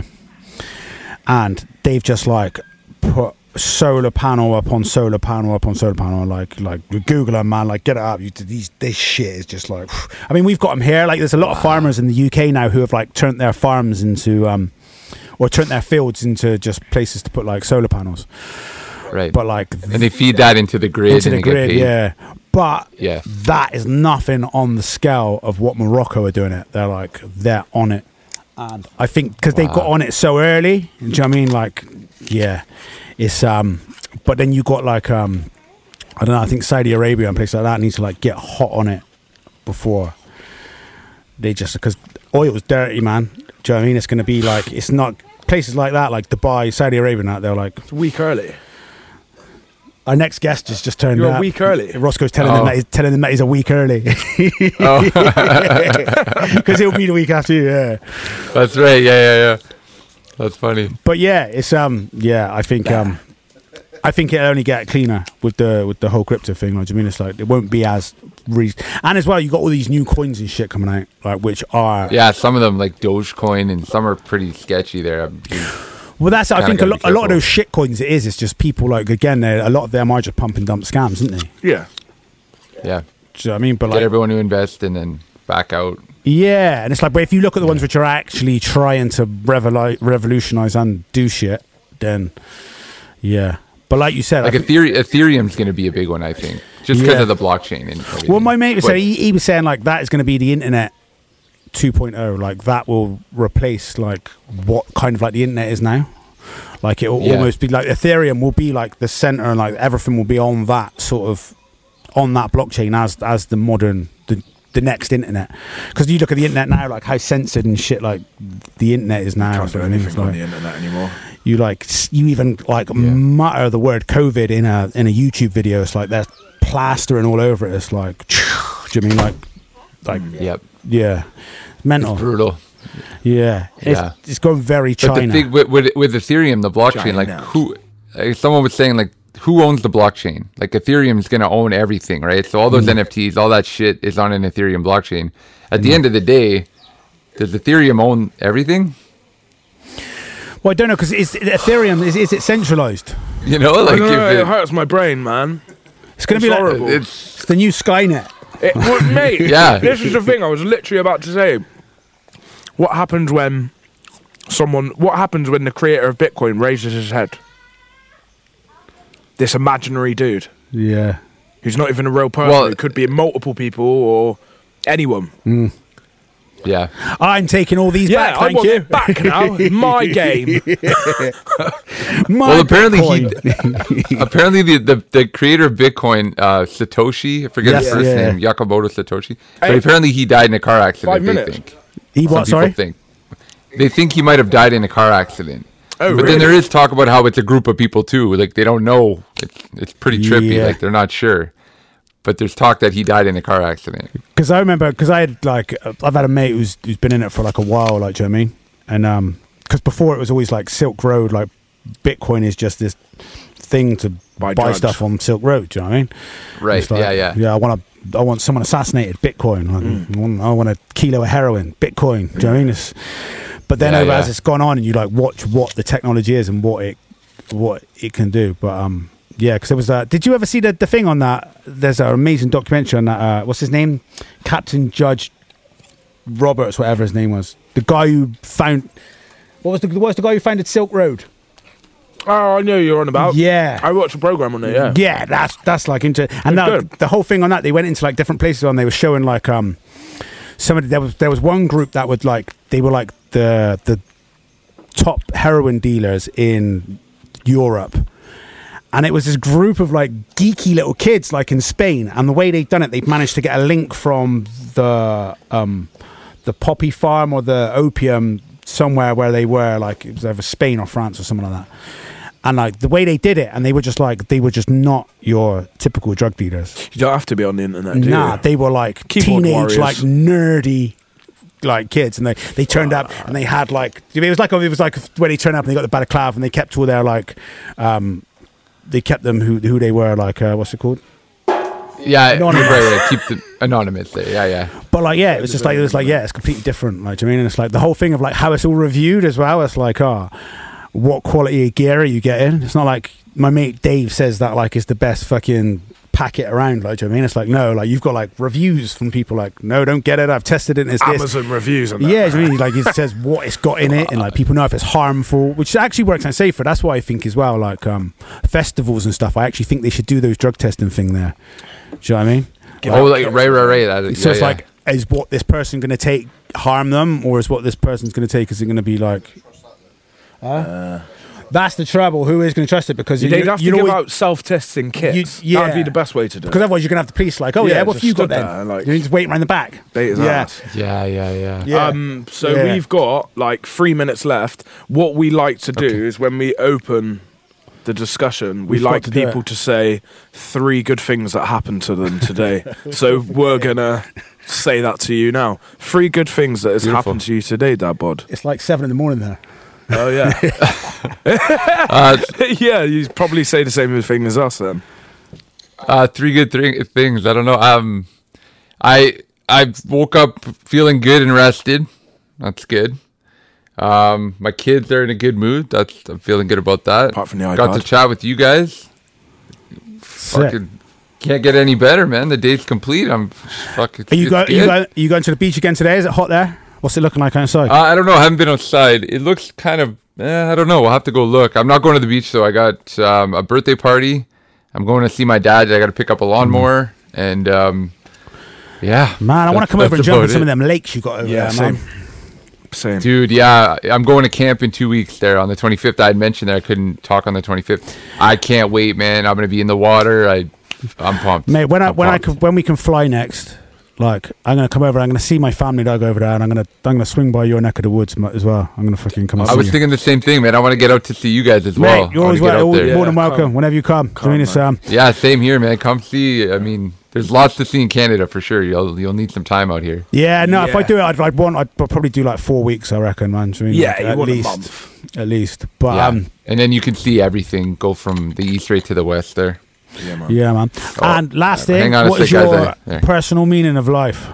A: And they've just like put solar panel upon solar panel upon solar panel, like, like Google them, man, like get it up. You, these, this shit is just like, I mean, we've got them here. Like there's a lot of farmers in the U K now who have like turned their farms into, um, or turned their fields into just places to put like solar panels.
D: Right.
A: But like
D: and they feed that into the grid
A: into
D: and
A: the
D: they get
A: grid,
D: paid.
A: yeah. But
D: Yeah.
A: that is nothing on the scale of what Morocco are doing it. They're like, they're on it. And I think because they got
D: Wow.
A: on it so early, do you know what I mean? Like, yeah, it's, um, but then you got like, um, I don't know, I think Saudi Arabia and places like that need to like get hot on it before they just, because oil's dirty, man. Do you know what I mean? It's going to be like, it's not places like that, like Dubai, Saudi Arabia, and that, they're like,
B: It's a week early.
A: our next guest just just turned
B: You're
A: up.
B: a week early.
A: Roscoe's telling
D: Oh.
A: them that he's telling them that he's a week early
D: Oh,
A: because he'll be the week after you. Yeah,
D: that's right. Yeah, yeah, yeah. That's funny.
A: but yeah, it's um yeah. I think um I think it'll only get cleaner with the with the whole crypto thing. Like, do you mean it's like it won't be as re- and as well you got all these new coins and shit coming out, like which are
D: Yeah, some of them like Dogecoin and some are pretty sketchy there. I'm-
A: well that's I
D: Kinda
A: think a
D: gotta
A: lot
D: be
A: a lot of
D: careful.
A: those shit coins it is. It's just people like again they're- a lot of them are just pump and dump scams, isn't they?
B: Yeah.
D: Yeah.
A: Do you know what I mean? But
D: Get
A: like
D: everyone to invest and then back out.
A: Yeah, and it's like, but if you look at the ones which are actually trying to revolu- revolutionize and do shit, then yeah. But like you said,
D: Like
A: I think-
D: Ether- Ethereum's going to be a big one, I think, just because
A: Yeah.
D: of the blockchain. And everything.
A: well, my mate was
D: But-
A: saying he, he was saying like that is going to be the internet two point oh. Like that will replace like what kind of like the internet is now. Like it will
D: Yeah.
A: almost be like Ethereum will be like the center, and like everything will be on that sort of on that blockchain as as the modern the the next internet. Because you look at the internet now, like how censored and shit like the internet is now.
B: Can't do
A: so I mean, it's
B: anything on
A: like-
B: the internet anymore.
A: you like s- you even like mutter the word COVID in a in a YouTube video. It's like they're plastering all over it. It's like, do you mean like like
D: Yep.
A: yeah, mental.
D: Brutal.
A: Yeah, it's,
D: Yeah.
A: it's going very
D: But
A: China.
D: the thing with, with with Ethereum, the blockchain, like
B: China.
D: who, like someone was saying, like who owns the blockchain? Like Ethereum is going to own everything, right? So all those N F Ts, all that shit is on an Ethereum blockchain. At the end of the day, does Ethereum own everything?
A: well, I don't know because is Ethereum is is it centralized?
D: You know, like
B: I know,
D: if
B: it,
D: it,
B: hurts my brain, man.
A: It's going to
B: It's
A: be like
B: horrible.
D: it's
A: it's the new Skynet.
B: It, well, mate,
D: Yeah.
B: this is the thing I was literally about to say. What happens when someone, what happens when the creator of Bitcoin raises his head? This imaginary dude
A: Yeah,
B: who's not even a real person,
D: Well-
B: who could be multiple people or anyone.
D: yeah.
A: I'm taking all these
B: Yeah,
A: back.
B: I
A: Thank
B: want
A: you.
B: it back now. My game.
A: My
D: Well, apparently
A: Bitcoin.
D: he, apparently the, the, the creator of Bitcoin, uh, Satoshi, I forget his
A: Yes,
D: first
A: yeah.
D: name, Yakamoto Satoshi, but
B: Hey.
D: apparently he died in a car accident.
B: Five
D: they
B: minutes.
D: think.
A: he
D: Some
A: what?
D: people
A: Sorry.
D: think they think he might have died in a car accident.
B: Oh,
D: but
B: really?
D: then there is talk about how it's a group of people too. Like they don't know. It's, it's pretty trippy.
A: Yeah.
D: Like they're not sure. But there's talk that he died in a car accident.
A: Because I remember, because I had like, uh, I've had a mate who's who's been in it for like a while, like, do you know what I mean? And um, because before it was always like Silk Road, like Bitcoin is just this thing to
B: Buy
A: buy,
B: drugs.
A: stuff on Silk Road. Do you know what I mean?
D: Right.
A: It's like,
D: yeah, yeah.
A: Yeah, I want to, I want someone assassinated. Bitcoin. Like,
B: Mm.
A: I, want, I want a kilo of heroin. Bitcoin. Do you know what I mean? It's, but then
D: Yeah,
A: over
D: yeah.
A: as it's gone on, and you like watch what the technology is and what it what it can do. But um. Yeah, because there was that. Did you ever see the, the thing on that? There's an amazing documentary on that. Uh, what's his name? Captain Judge Roberts, whatever his name was. The guy who found. What was the what was the guy who founded Silk Road?
B: Oh, I know you're on about.
A: Yeah.
B: I watched a program on it. Yeah.
A: Yeah, that's that's like into and that,
B: good.
A: the whole thing on that. They went into like different places on. They were showing like um, somebody there was there was one group that would like they were like the the top heroin dealers in Europe. And it was this group of like geeky little kids, like in Spain. And the way they'd done it, they'd managed to get a link from the um, the poppy farm or the opium somewhere where they were, like it was either Spain or France or something like that. And like the way they did it, and they were just like they were just not your typical drug dealers.
B: You don't have to be on the internet, do
A: Nah,
B: you?
A: they were like
B: Keyboard
A: teenage,
B: warriors.
A: like nerdy. Like kids, and they they turned up and they had like it was like it was like when they turned up and they got the balaclava and they kept all their like um they kept them who who they were like uh, what's it called?
D: Yeah,
A: Anonymous.
D: right, right. Keep the anonymous there. Yeah, yeah.
A: But like yeah, it was just like it was like yeah, it's completely different. Like do you know what I mean, and it's like the whole thing of like how it's all reviewed as well. It's like oh, what quality of gear are you getting? It's not like my mate Dave says that like it's the best fucking packet around. Like do you know what I mean, it's like no, like you've got like reviews from people like no, don't get it. I've tested it. And it's this.
B: Amazon reviews and that.
A: Yeah, do you know what I mean? Like it says what it's got in it, and like people know if it's harmful, which actually works out safer. That's why I think as well, like um, festivals and stuff. I actually think they should do those drug testing thing there. Do you know what I mean?
D: Oh, like right, right, right. That,
A: So
D: yeah,
A: it's
D: yeah.
A: like, is what this person going to take harm them, or is what this person's going to take? Is it going to be like? Huh? That's the trouble. Who is going to trust it? Because
B: They'd
A: you,
B: have to
A: you know
B: give
A: what-
B: out self-testing kits.
A: You-
B: That'd be
A: yeah.
B: the best way to do it.
A: because otherwise you're going to have the police like, oh yeah,
B: Yeah,
A: what
B: just
A: have you got
B: stood
A: then?
B: there, like-
A: you just wait around the back.
B: Bait his
A: yeah.
B: ass.
D: yeah, yeah, yeah.
A: Yeah.
B: Um, so
A: Yeah.
B: we've got like three minutes left. What we like to do is when we open the discussion, we
A: We've got
B: like
A: to do
B: people
A: it.
B: to say three good things that happened to them today. So we're gonna say that to you now. Three good things that has
D: Beautiful.
B: happened to you today, Dad Bod.
A: It's like seven in the morning there.
B: Oh yeah,
D: Uh,
B: yeah. You probably say the same thing as us then.
D: Uh, three good th- things. I don't know. Um, I I woke up feeling good and rested. That's good. Um, my kids are in a good mood. That's I'm feeling good about that.
B: Apart from the
D: Got
B: iPod.
D: to chat with you guys.
A: Sick.
D: Fucking can't get any better, man. The date's complete. I'm fucking.
A: Are you
D: it's
A: go? Are you
D: good.
A: go? Are you going to the beach again today? Is it hot there? What's it looking like outside?
D: Uh, I don't know. I haven't been outside. It looks kind of. Eh, I don't know. We'll have to go look. I'm not going to the beach though. I got um, a birthday party. I'm going to see my dad. I got to pick up a lawnmower, and um, yeah.
A: Man, I want
D: that's-
A: to come over and
D: that's
A: jump in
D: about
A: some
D: it.
A: of them lakes you got over
B: Yeah,
A: there, man.
B: same. Same.
D: Dude, yeah, I'm going to camp in two weeks there on the twenty-fifth. I had mentioned that I couldn't talk on the twenty-fifth. I can't wait, man. I'm going to be in the water. I, I'm pumped.
A: Mate, when I
D: I'm
A: when I
D: pumped.
A: can, when we can fly next, like I'm gonna come over. I'm gonna see my family dog over there, and I'm gonna I'm gonna swing by your neck of the woods mu- as well. I'm gonna fucking come. and
D: I
A: see
D: was
A: you.
D: thinking the same thing, man. I want to get out to see you guys as well.
A: Mate, you're
D: I
A: always
D: wanna get
A: wel-
D: out
A: all-
D: there.
A: more than
B: Yeah,
A: welcome
B: come.
A: whenever you come.
B: Come,
A: I mean, it's
B: man.
A: um,
D: Yeah, same here, man. Come see. I mean, there's lots to see in Canada for sure. You'll you'll need some time out here.
A: yeah, no. If I
B: Yeah.
A: do it, I'd, I'd want. I'd probably do like four weeks. I reckon, man. Do you mean,
B: Yeah,
A: like,
B: you
A: at
B: want a
A: least,
B: month.
A: at least. But
D: Yeah,
A: um,
D: and then you can see everything. Go from the east right to the west there.
B: Yeah, man.
A: yeah, man.
D: Oh,
A: and last
D: hang
A: thing,
D: on a
A: what is
D: sec, guys,
A: your
D: I- there.
A: personal meaning of life?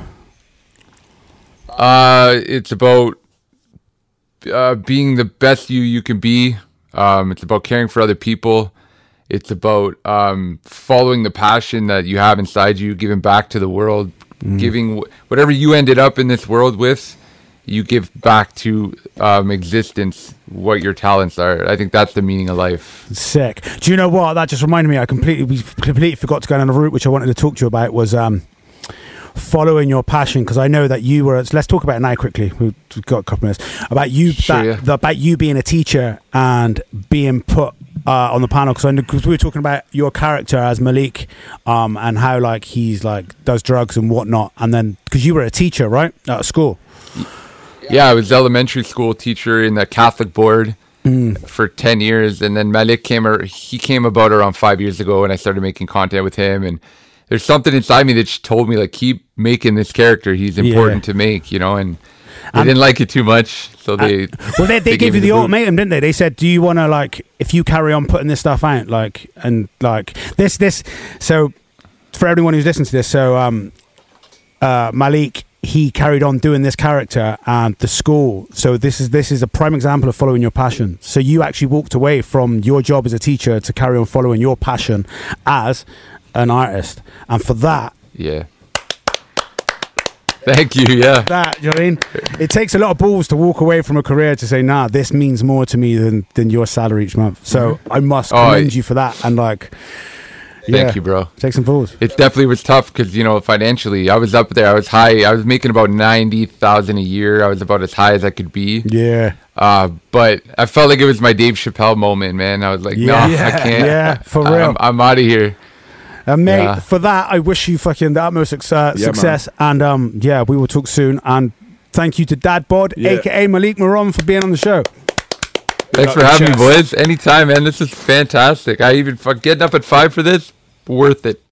D: Uh, it's about uh, being the best you you can be. Um, it's about caring for other people. It's about um, following the passion that you have inside you, giving back to the world, giving wh- whatever you ended up in this world with, you give back to um, existence what your talents are. I think that's the meaning of life.
A: Sick. Do you know what? That just reminded me. I completely, we completely forgot to go down a route which I wanted to talk to you about was um, following your passion, because I know that you were. Let's talk about it now quickly. We've got a couple minutes about you.
D: Sure,
A: that,
D: yeah.
A: the- about you being a teacher and being put uh, on the panel, because I know, because we were talking about your character as Malik, um, and how like he's like does drugs and whatnot, and then because you were a teacher, right, at school.
D: Yeah, I was elementary school teacher in the Catholic board for ten years, and then Malik came. Ar- he came about around five years ago, and I started making content with him. And there's something inside me that sh- told me like, keep making this character. He's important
A: Yeah.
D: to make, you know. And they
A: And-
D: didn't like it too much, so they
A: Well, they, they, gave
D: me
A: you the,
D: boot.
A: ultimatum, didn't they? They said, "Do you want to like, if you carry on putting this stuff out, like, and like this, this." So, for everyone who's listening to this, so um, uh, Malik, he carried on doing this character and the school. So this is this is a prime example of following your passion. So you actually walked away from your job as a teacher to carry on following your passion as an artist, and for that.
D: Yeah. Thank you. Yeah.
A: That, you know what I mean? It takes a lot of balls to walk away from a career to say, nah, this means more to me than, than your salary each month. So I must
D: Oh,
A: commend
D: I-
A: you for that. And like,
D: Thank
A: yeah,
D: you, bro.
A: take some balls.
D: It definitely was tough because, you know, financially, I was up there. I was high. I was making about ninety thousand a year. I was about as high as I could be.
A: Yeah.
D: Uh, but I felt like it was my Dave Chappelle moment, man. I was like,
A: Yeah.
D: no,
A: Yeah.
D: I can't.
A: Yeah, for
D: I'm-
A: real.
D: I'm, out of here.
A: And mate,
D: Yeah.
A: for that, I wish you fucking the utmost suc- uh,
B: Yeah,
A: success. And um, yeah, we will talk soon. And thank you to Dad Bod,
B: Yeah.
A: aka Malik Maron, for being on the show.
D: Thanks
B: up
D: for
B: your
D: having me,
B: chest.
D: boys. Anytime, man. This is fantastic. I even fuck getting up at five for this, worth it.